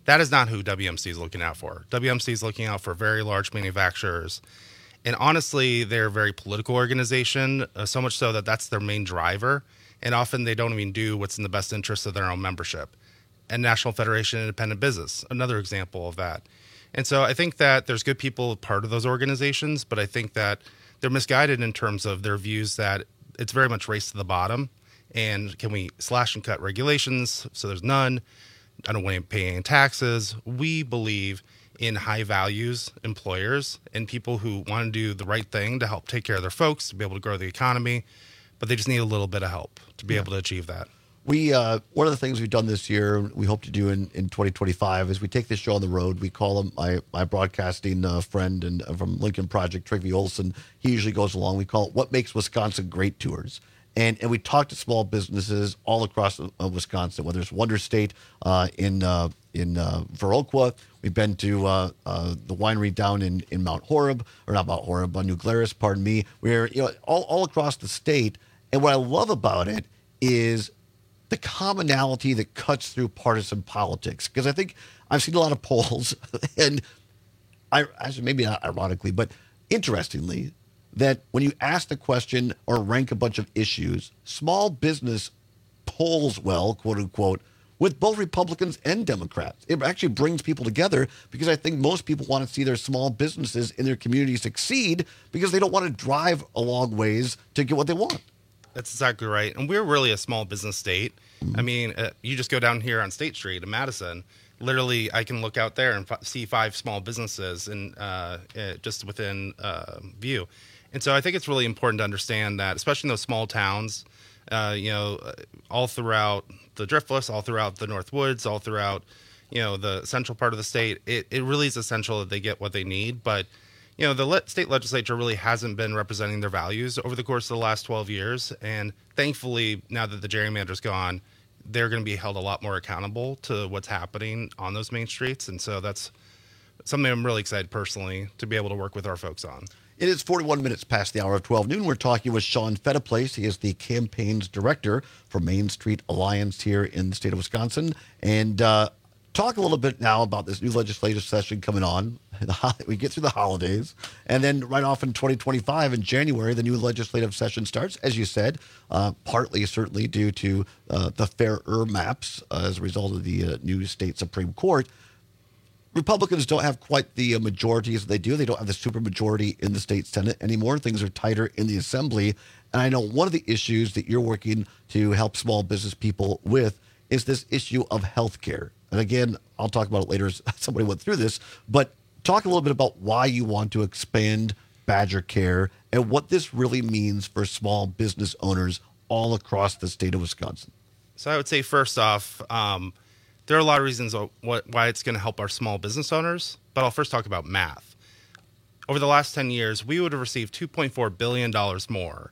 That is not who WMC is looking out for. WMC is looking out for very large manufacturers. And honestly, they're a very political organization, so much so that that's their main driver. And often they don't even do what's in the best interest of their own membership. And National Federation of Independent Business, another example of that. And so I think that there's good people part of those organizations, but I think that they're misguided in terms of their views that it's very much race to the bottom. And can we slash and cut regulations so there's none? I don't want to pay any taxes. We believe in high values employers and people who want to do the right thing to help take care of their folks, to be able to grow the economy, but they just need a little bit of help to be able to achieve that. We one of the things we've done this year, we hope to do in 2025, is we take this show on the road. We call him my broadcasting friend and from Lincoln Project, Trygve Olsen. He usually goes along. We call it What Makes Wisconsin Great Tours. And we talk to small businesses all across Wisconsin, whether it's Wonder State in Viroqua. We've been to the winery down in Mount Horeb, or not Mount Horeb, New Glarus, pardon me. We're all across the state. And what I love about it is the commonality that cuts through partisan politics. Because I think I've seen a lot of polls, and maybe not ironically, but interestingly, that when you ask the question or rank a bunch of issues, small business polls well, quote unquote, with both Republicans and Democrats. It actually brings people together because I think most people want to see their small businesses in their community succeed because they don't want to drive a long ways to get what they want. That's exactly right. And we're really a small business state. I mean, you just go down here on State Street in Madison. Literally, I can look out there and see 5 small businesses and just within view. And so I think it's really important to understand that, especially in those small towns, all throughout the Driftless, all throughout the North Woods, all throughout, the central part of the state, it really is essential that they get what they need. But the state legislature really hasn't been representing their values over the course of the last 12 years. And thankfully, now that the gerrymander's gone, they're going to be held a lot more accountable to what's happening on those main streets. And so that's something I'm really excited personally to be able to work with our folks on. It is 41 minutes past the hour of 12 noon. We're talking with Sean Fettiplace. He is the campaigns director for Main Street Alliance here in the state of Wisconsin. And talk a little bit now about this new legislative session coming on. We get through the holidays, and then right off in 2025 in January, the new legislative session starts, as you said, partly certainly due to the fairer maps as a result of the new state Supreme Court. Republicans don't have quite the majorities that they do. They don't have the supermajority in the state Senate anymore. Things are tighter in the Assembly. And I know one of the issues that you're working to help small business people with is this issue of health care. And again, I'll talk about it later as somebody went through this, but talk a little bit about why you want to expand Badger Care and what this really means for small business owners all across the state of Wisconsin. So I would say first off, there are a lot of reasons why it's going to help our small business owners, but I'll first talk about math. Over the last 10 years, we would have received $2.4 billion more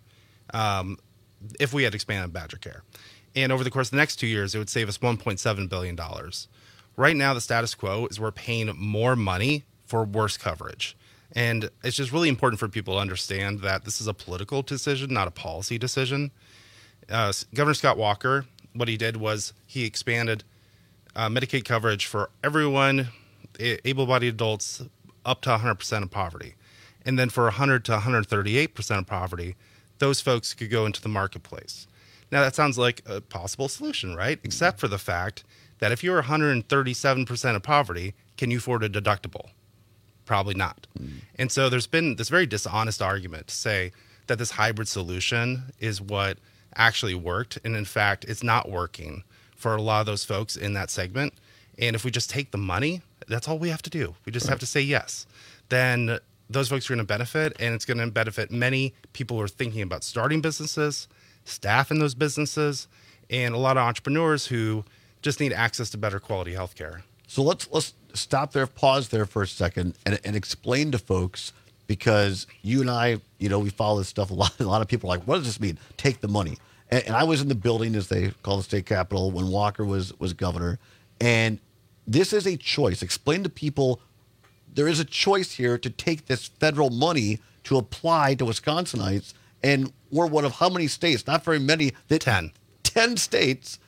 if we had expanded Badger Care. And over the course of the next 2 years, it would save us $1.7 billion. Right now, the status quo is we're paying more money for worse coverage. And it's just really important for people to understand that this is a political decision, not a policy decision. Governor Scott Walker, what he did was he expanded Medicaid coverage for everyone, able-bodied adults, up to 100% of poverty. And then for 100 to 138% of poverty, those folks could go into the marketplace. Now, that sounds like a possible solution, right? Mm-hmm. Except for the fact that if you're 137% of poverty, can you afford a deductible? Probably not. Mm-hmm. And so there's been this very dishonest argument to say that this hybrid solution is what actually worked. And in fact, it's not working for a lot of those folks in that segment. And if we just take the money, that's all we have to do. We just have to say yes. Then those folks are going to benefit, and it's going to benefit many people who are thinking about starting businesses, staff in those businesses, and a lot of entrepreneurs who just need access to better quality healthcare. So let's stop there, pause there for a second, and explain to folks, because you and I, we follow this stuff a lot. A lot of people are like, what does this mean? Take the money. And I was in the building, as they call the state capitol, when Walker was governor. And this is a choice. Explain to people there is a choice here to take this federal money to apply to Wisconsinites. And we're one of how many states? Not very many. 10. 10 states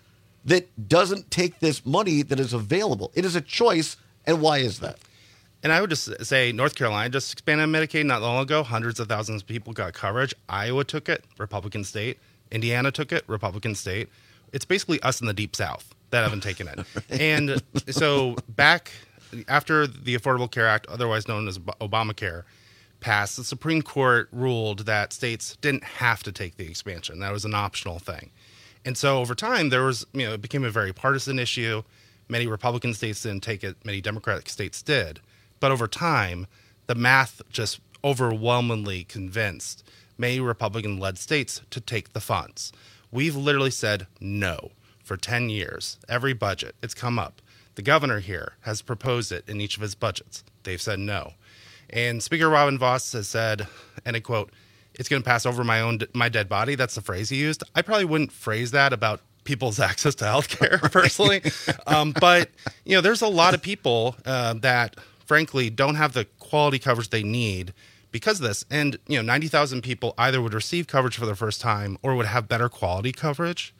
that doesn't take this money that is available. It is a choice, and why is that? And I would just say North Carolina just expanded Medicaid not long ago. Hundreds of thousands of people got coverage. Iowa took it, Republican state. Indiana took it, Republican state. It's basically us in the Deep South that haven't taken it. And so back after the Affordable Care Act, otherwise known as Obamacare, passed, the Supreme Court ruled that states didn't have to take the expansion. That was an optional thing. And so over time, there was, it became a very partisan issue. Many Republican states didn't take it. Many Democratic states did. But over time, the math just overwhelmingly convinced many Republican-led states to take the funds. We've literally said no for 10 years. Every budget, it's come up. The governor here has proposed it in each of his budgets. They've said no. And Speaker Robin Vos has said, and I quote, "It's going to pass over my dead body." That's the phrase he used. I probably wouldn't phrase that about people's access to health care personally. But, there's a lot of people that, frankly, don't have the quality coverage they need because of this. And, 90,000 people either would receive coverage for the first time or would have better quality coverage.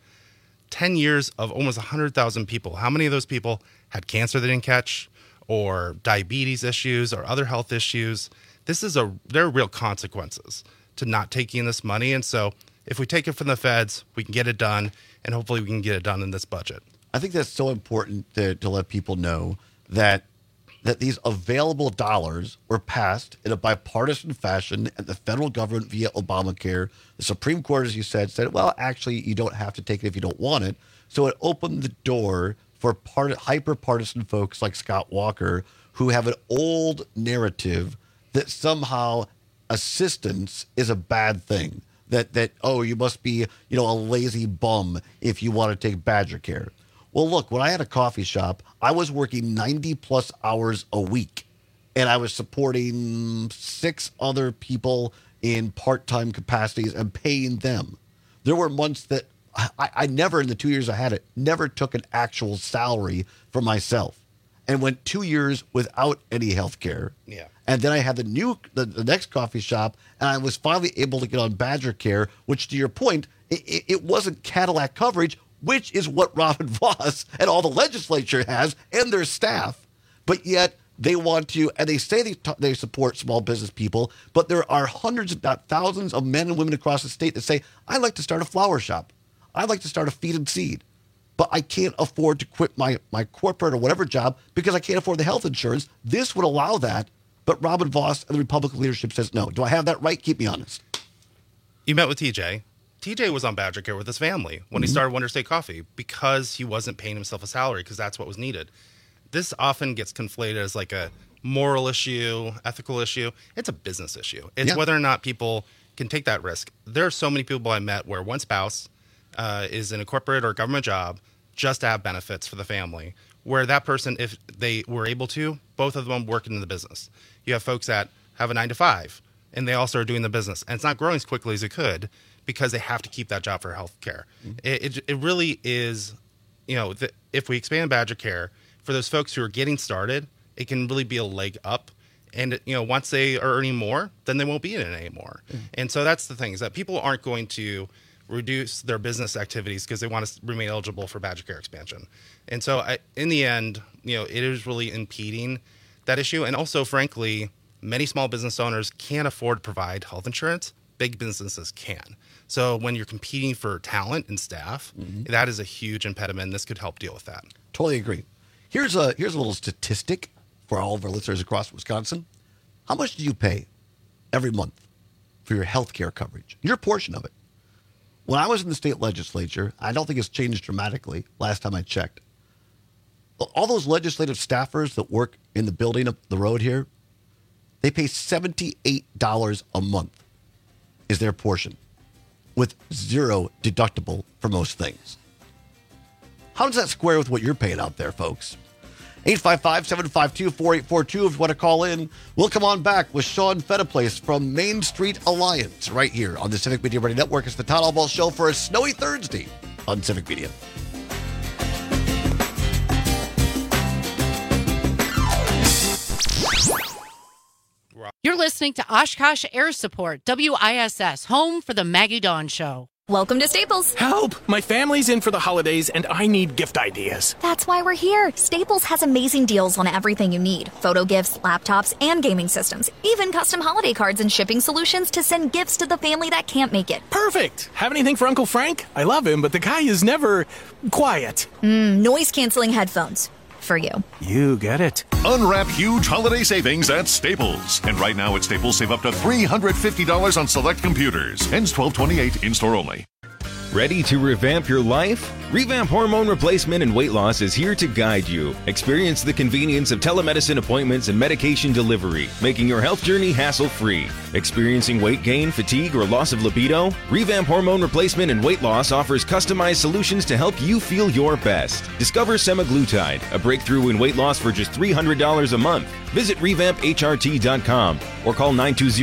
10 years of almost 100,000 people. How many of those people had cancer they didn't catch, or diabetes issues, or other health issues? There are real consequences to not taking this money. And so if we take it from the feds, we can get it done, and hopefully we can get it done in this budget. I think that's so important to let people know that these available dollars were passed in a bipartisan fashion at the federal government via Obamacare. The Supreme Court, as you said, well, actually, you don't have to take it if you don't want it. So it opened the door for hyper-partisan folks like Scott Walker, who have an old narrative that somehow assistance is a bad thing. That you must be, a lazy bum if you want to take Badger Care. Well, look, when I had a coffee shop, I was working 90-plus hours a week, and I was supporting 6 other people in part-time capacities and paying them. There were months that I never, in the 2 years I had it, never took an actual salary for myself, and went 2 years without any health care. Yeah. And then I had the next coffee shop, and I was finally able to get on Badger Care, which, to your point, it wasn't Cadillac coverage, which is what Robin Vos and all the legislature has and their staff. But yet they want to, and they say they support small business people, but there are hundreds, if not thousands, of men and women across the state that say, I'd like to start a flower shop. I'd like to start a feed and seed. But I can't afford to quit my corporate or whatever job because I can't afford the health insurance. This would allow that. But Robin Vos and the Republican leadership says no. Do I have that right? Keep me honest. You met with TJ. TJ was on Badger Care with his family when he started Wonder State Coffee because he wasn't paying himself a salary because that's what was needed. This often gets conflated as like a moral issue, ethical issue. It's a business issue. It's whether or not people can take that risk. There are so many people I met where one spouse is in a corporate or government job just to have benefits for the family, where that person, if they were able to, both of them work in the business. You have folks that have a 9-to-5 and they also are doing the business, and it's not growing as quickly as it could because they have to keep that job for health care. It really is, if we expand Badger Care, for those folks who are getting started, it can really be a leg up. And, once they are earning more, then they won't be in it anymore. And so that's the thing, is that people aren't going to reduce their business activities because they want to remain eligible for Badger Care expansion. And so in the end, it is really impeding that issue. And also, frankly, many small business owners can't afford to provide health insurance. Big businesses can. So when you're competing for talent and staff, that is a huge impediment. This could help deal with that. Totally agree. Here's a little statistic for all of our listeners across Wisconsin. How much do you pay every month for your health care coverage? Your portion of it. When I was in the state legislature, I don't think it's changed dramatically last time I checked. All those legislative staffers that work in the building up the road here, they pay $78 a month is their portion, with zero deductible for most things. How does that square with what you're paying out there, folks? 855-752-4842 if you want to call in. We'll come on back with Sean Fetterplace from Main Street Alliance right here on the Civic Media Radio Network. It's the Todd Albaugh Show for a snowy Thursday on Civic Media. You're listening to Oshkosh Air Support, WISS, home for the Maggie Dawn Show. Welcome to Staples. Help! My family's in for the holidays and I need gift ideas. That's why we're here. Staples has amazing deals on everything you need. Photo gifts, laptops, and gaming systems. Even custom holiday cards and shipping solutions to send gifts to the family that can't make it. Perfect! Have anything for Uncle Frank? I love him, but the guy is never quiet. Noise-canceling headphones. For you. You get it. Unwrap huge holiday savings at Staples. And right now at Staples, save up to $350 on select computers. Ends 12/28, in-store only. Ready to revamp your life? Revamp Hormone Replacement and Weight Loss is here to guide you. Experience the convenience of telemedicine appointments and medication delivery, making your health journey hassle-free. Experiencing weight gain, fatigue, or loss of libido? Revamp Hormone Replacement and Weight Loss offers customized solutions to help you feel your best. Discover semaglutide, a breakthrough in weight loss for just $300 a month. Visit revampHRT.com or call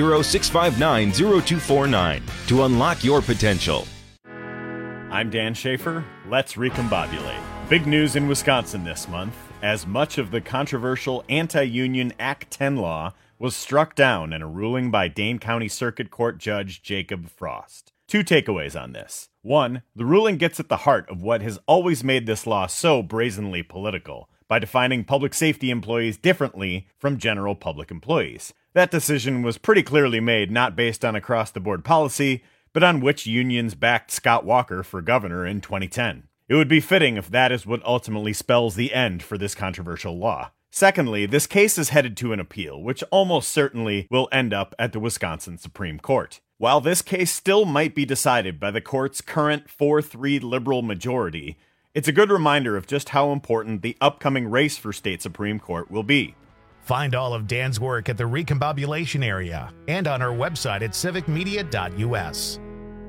920-659-0249 to unlock your potential. I'm Dan Schaefer. Let's recombobulate. Big news in Wisconsin this month, as much of the controversial anti-union Act 10 law was struck down in a ruling by Dane County Circuit Court Judge Jacob Frost. Two takeaways on this. One, the ruling gets at the heart of what has always made this law so brazenly political, by defining public safety employees differently from general public employees. That decision was pretty clearly made not based on across-the-board policy, but on which unions backed Scott Walker for governor in 2010. It would be fitting if that is what ultimately spells the end for this controversial law. Secondly, this case is headed to an appeal, which almost certainly will end up at the Wisconsin Supreme Court. While this case still might be decided by the court's current 4-3 liberal majority, it's a good reminder of just how important the upcoming race for state Supreme Court will be. Find all of Dan's work at the Recombobulation area and on our website at civicmedia.us.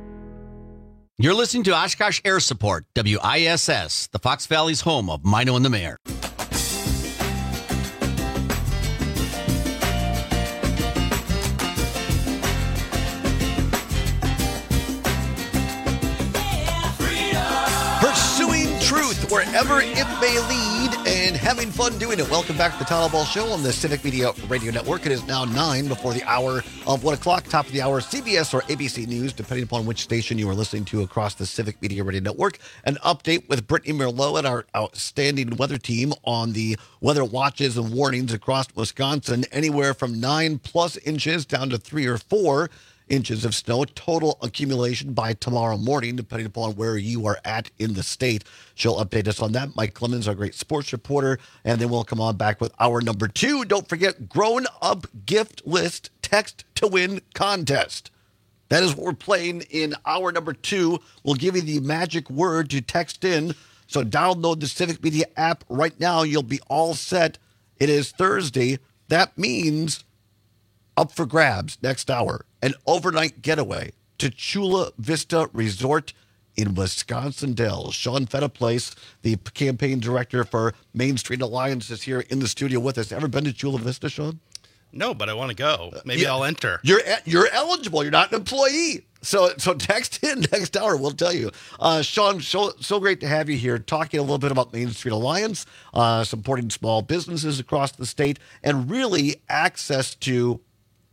You're listening to Oshkosh Air Support, WISS, the Fox Valley's home of Mino and the Mayor. Pursuing truth wherever it may lead and having fun doing it. Welcome back to the Town Ball Show on the Civic Media Radio Network. It is now 9 before the hour of 1 o'clock, top of the hour, CBS or ABC News, depending upon which station you are listening to across the Civic Media Radio Network. An update with Brittany Merlot and our outstanding weather team on the weather watches and warnings across Wisconsin, anywhere from 9+ inches down to 3 or 4 inches of snow, total accumulation by tomorrow morning, depending upon where you are at in the state. She'll update us on that. Mike Clemens, our great sports reporter, and then we'll come on back with hour number 2. Don't forget, Grown Up Gift List Text to Win Contest. That is what we're playing in hour number 2. We'll give you the magic word to text in. So download the Civic Media app right now. You'll be all set. It is Thursday. That means up for grabs next hour, an overnight getaway to Chula Vista Resort in Wisconsin Dells. Sean Fetta Place, the campaign director for Main Street Alliance, is here in the studio with us. Ever been to Chula Vista, Sean? No, but I want to go. Maybe I'll enter. You're eligible. You're not an employee. So text in next hour. We'll tell you. Sean, so great to have you here, talking a little bit about Main Street Alliance, supporting small businesses across the state, and really access to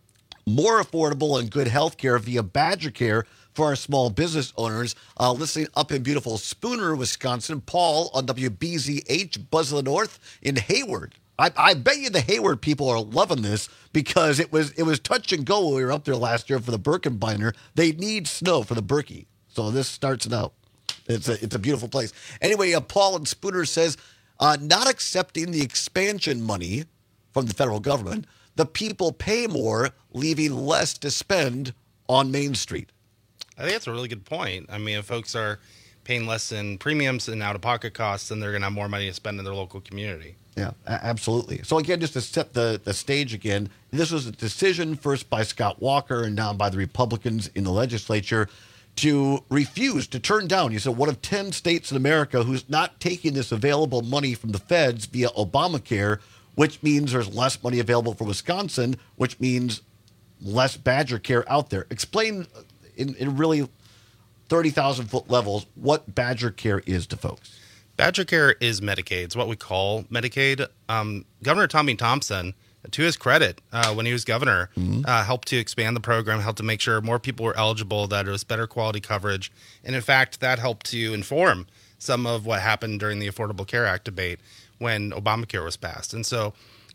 more affordable and good health care via Badger Care for our small business owners. Listening up in beautiful Spooner, Wisconsin. Paul on WBZH, Buzz of the North in Hayward. I bet you the Hayward people are loving this because it was touch and go when we were up there last year for the Birkenbinder. They need snow for the Berkey. So this starts now. It's a beautiful place. Anyway, Paul in Spooner says, not accepting the expansion money from the federal government, the people pay more, leaving less to spend on Main Street. I think that's a really good point. I mean, if folks are paying less in premiums and out-of-pocket costs, then they're going to have more money to spend in their local community. Yeah, absolutely. So again, just to set the stage again, this was a decision first by Scott Walker and now by the Republicans in the legislature to refuse, to turn down. You said one of 10 states in America who's not taking this available money from the feds via Obamacare, which means there's less money available for Wisconsin, which means less Badger Care out there. Explain in really 30,000-foot levels what Badger Care is to folks. Badger Care is Medicaid. It's what we call Medicaid. Governor Tommy Thompson to his credit, when he was governor, helped to expand the program, helped to make sure more people were eligible, that it was better quality coverage. And in fact, that helped to inform some of what happened during the Affordable Care Act debate when Obamacare was passed. And so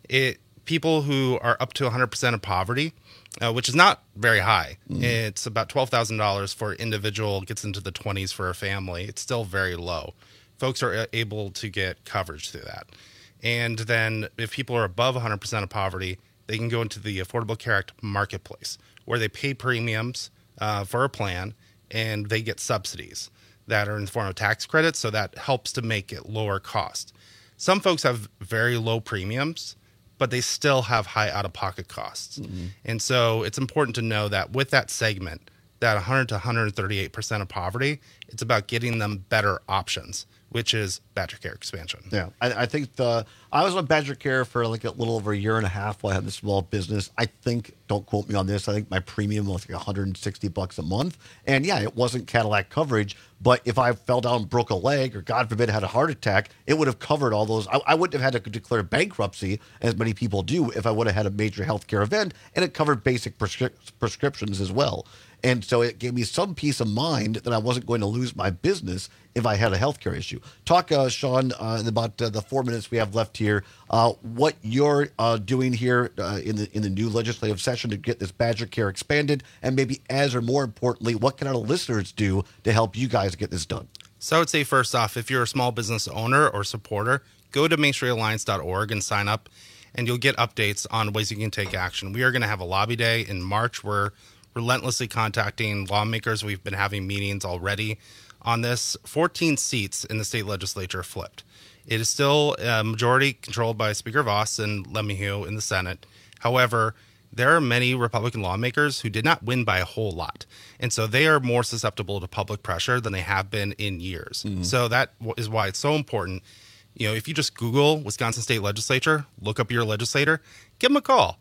people who are up to 100% of poverty, which is not very high. It's about $12,000 for an individual, gets into the 20s for a family. It's still very low. Folks are able to get coverage through that. And then if people are above 100% of poverty, they can go into the Affordable Care Act marketplace, where they pay premiums for a plan, and they get subsidies that are in the form of tax credits, so that helps to make it lower cost. Some folks have very low premiums, but they still have high out-of-pocket costs. And so it's important to know that with that segment, that 100 to 138% of poverty, it's about getting them better options, which is Badger Care expansion. Yeah, I think I was on Badger Care for like a little over a year and a half while I had the small business. I think, don't quote me on this, I think my premium was like $160 a month. And yeah, it wasn't Cadillac coverage, but if I fell down, broke a leg, or God forbid had a heart attack, it would have covered all those. I wouldn't have had to declare bankruptcy, as many people do, if I would have had a major healthcare event, and it covered basic prescriptions as well. And so it gave me some peace of mind that I wasn't going to lose my business if I had a healthcare issue. Talk, Sean, in about the 4 minutes we have left here, what you're doing here in the new legislative session to get this Badger Care expanded, and maybe as or more importantly, what can our listeners do to help you guys get this done? So I would say, first off, if you're a small business owner or supporter, go to mainstreetalliance.org and sign up, and you'll get updates on ways you can take action. We are going to have a lobby day in March. We're relentlessly contacting lawmakers. We've been having meetings already on this. 14 seats in the state legislature flipped. It is still a majority controlled by Speaker Voss and Lemieux in the Senate. However, there are many Republican lawmakers who did not win by a whole lot. And so they are more susceptible to public pressure than they have been in years. So that is why it's so important. You know, if you just Google Wisconsin State Legislature, look up your legislator, give them a call.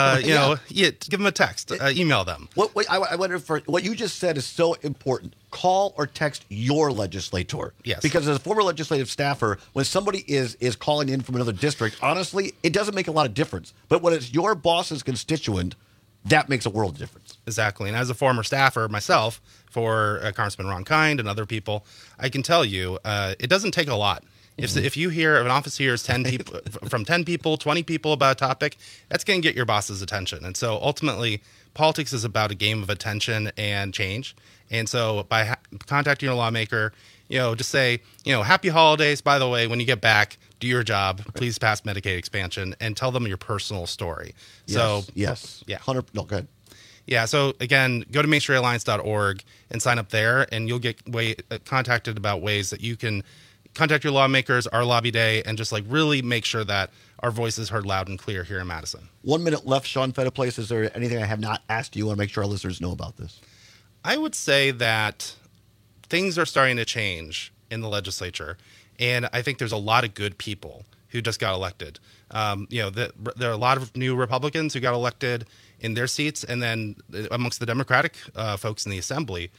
Give them a text, email them. I wonder if what you just said is so important. Call or text your legislator. Yes. Because as a former legislative staffer, when somebody is calling in from another district, honestly, it doesn't make a lot of difference. But when it's your boss's constituent, that makes a world of difference. Exactly. And as a former staffer myself for Congressman Ron Kind and other people, I can tell you it doesn't take a lot. If you hear of an office hears 10 people, from 10 people, 20 people about a topic, that's going to get your boss's attention. And so ultimately, politics is about a game of attention and change. And so by contacting your lawmaker, just say, happy holidays. By the way, when you get back, do your job. Please pass Medicaid expansion, and tell them your personal story. Yes. Yeah. 100. No, go ahead. Yeah. So again, go to mainstreetalliance.org and sign up there, and you'll get contacted about ways that you can contact your lawmakers, our lobby day, and just really make sure that our voice is heard loud and clear here in Madison. 1 minute left, Sean Fetterplace. Is there anything I have not asked you? I want to make sure our listeners know about this. I would say that things are starting to change in the legislature, and I think there's a lot of good people who just got elected. There are a lot of new Republicans who got elected in their seats, and then amongst the Democratic folks in the Assembly,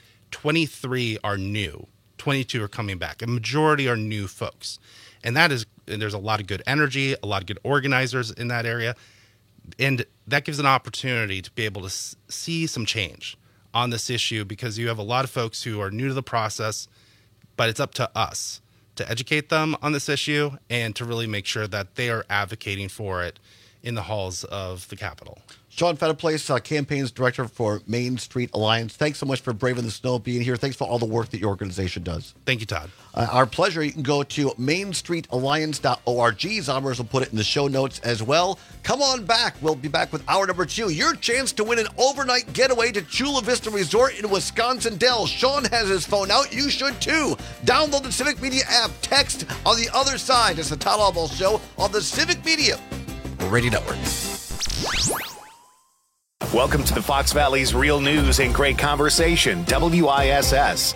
23 are new. 22 are coming back. A majority are new folks. And there's a lot of good energy, a lot of good organizers in that area. And that gives an opportunity to be able to see some change on this issue, because you have a lot of folks who are new to the process, but it's up to us to educate them on this issue and to really make sure that they are advocating for it in the halls of the Capitol. Sean Fetterplace, campaigns director for Main Street Alliance. Thanks so much for braving the snow, being here. Thanks for all the work that your organization does. Thank you, Todd. Our pleasure. You can go to mainstreetalliance.org. Zombers will put it in the show notes as well. Come on back. We'll be back with hour number 2. Your chance to win an overnight getaway to Chula Vista Resort in Wisconsin Dells. Sean has his phone out. You should too. Download the Civic Media app. Text on the other side. It's the Todd Albaugh Show on the Civic Media Radio Network. Welcome to the Fox Valley's Real News and Great Conversation, WISS.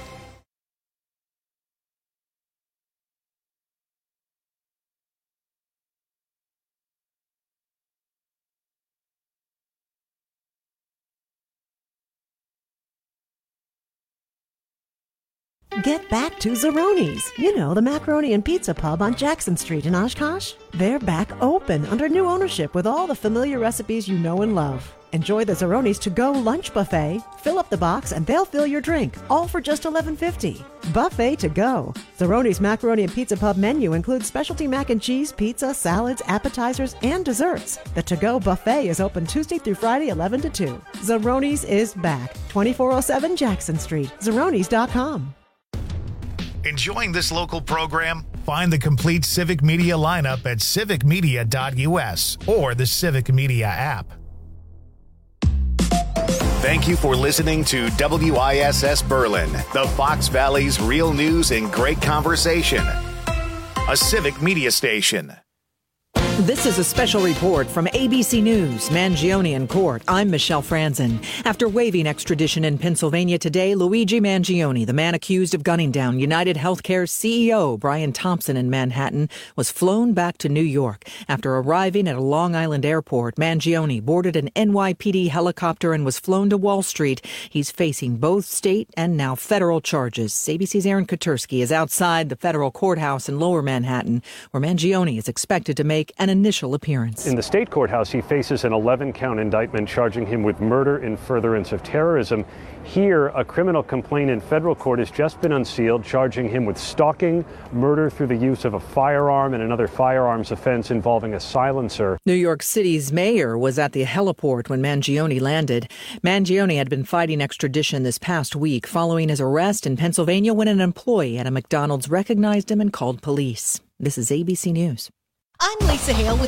Get back to Zeroni's. You know, the macaroni and pizza pub on Jackson Street in Oshkosh. They're back open under new ownership with all the familiar recipes you know and love. Enjoy the Zeroni's to-go lunch buffet. Fill up the box and they'll fill your drink, all for just $11.50. Buffet to go. Zeroni's Macaroni and Pizza Pub menu includes specialty mac and cheese, pizza, salads, appetizers, and desserts. The to-go buffet is open Tuesday through Friday, 11 to 2. Zeroni's is back. 2407 Jackson Street. Zeronis.com. Enjoying this local program? Find the complete Civic Media lineup at civicmedia.us or the Civic Media app. Thank you for listening to WISS Berlin, the Fox Valley's real news and great conversation. A Civic Media station. This is a special report from ABC News, Mangione in court. I'm Michelle Franzen. After waiving extradition in Pennsylvania today, Luigi Mangione, the man accused of gunning down United Healthcare's CEO Brian Thompson in Manhattan, was flown back to New York. After arriving at a Long Island airport, Mangione boarded an NYPD helicopter and was flown to Wall Street. He's facing both state and now federal charges. ABC's Aaron Katersky is outside the federal courthouse in Lower Manhattan, where Mangione is expected to make an initial appearance. In the state courthouse, he faces an 11-count indictment charging him with murder in furtherance of terrorism. Here, a criminal complaint in federal court has just been unsealed, charging him with stalking, murder through the use of a firearm, and another firearms offense involving a silencer. New York City's mayor was at the heliport when Mangione landed. Mangione had been fighting extradition this past week following his arrest in Pennsylvania when an employee at a McDonald's recognized him and called police. This is ABC News. I'm Lisa Hale with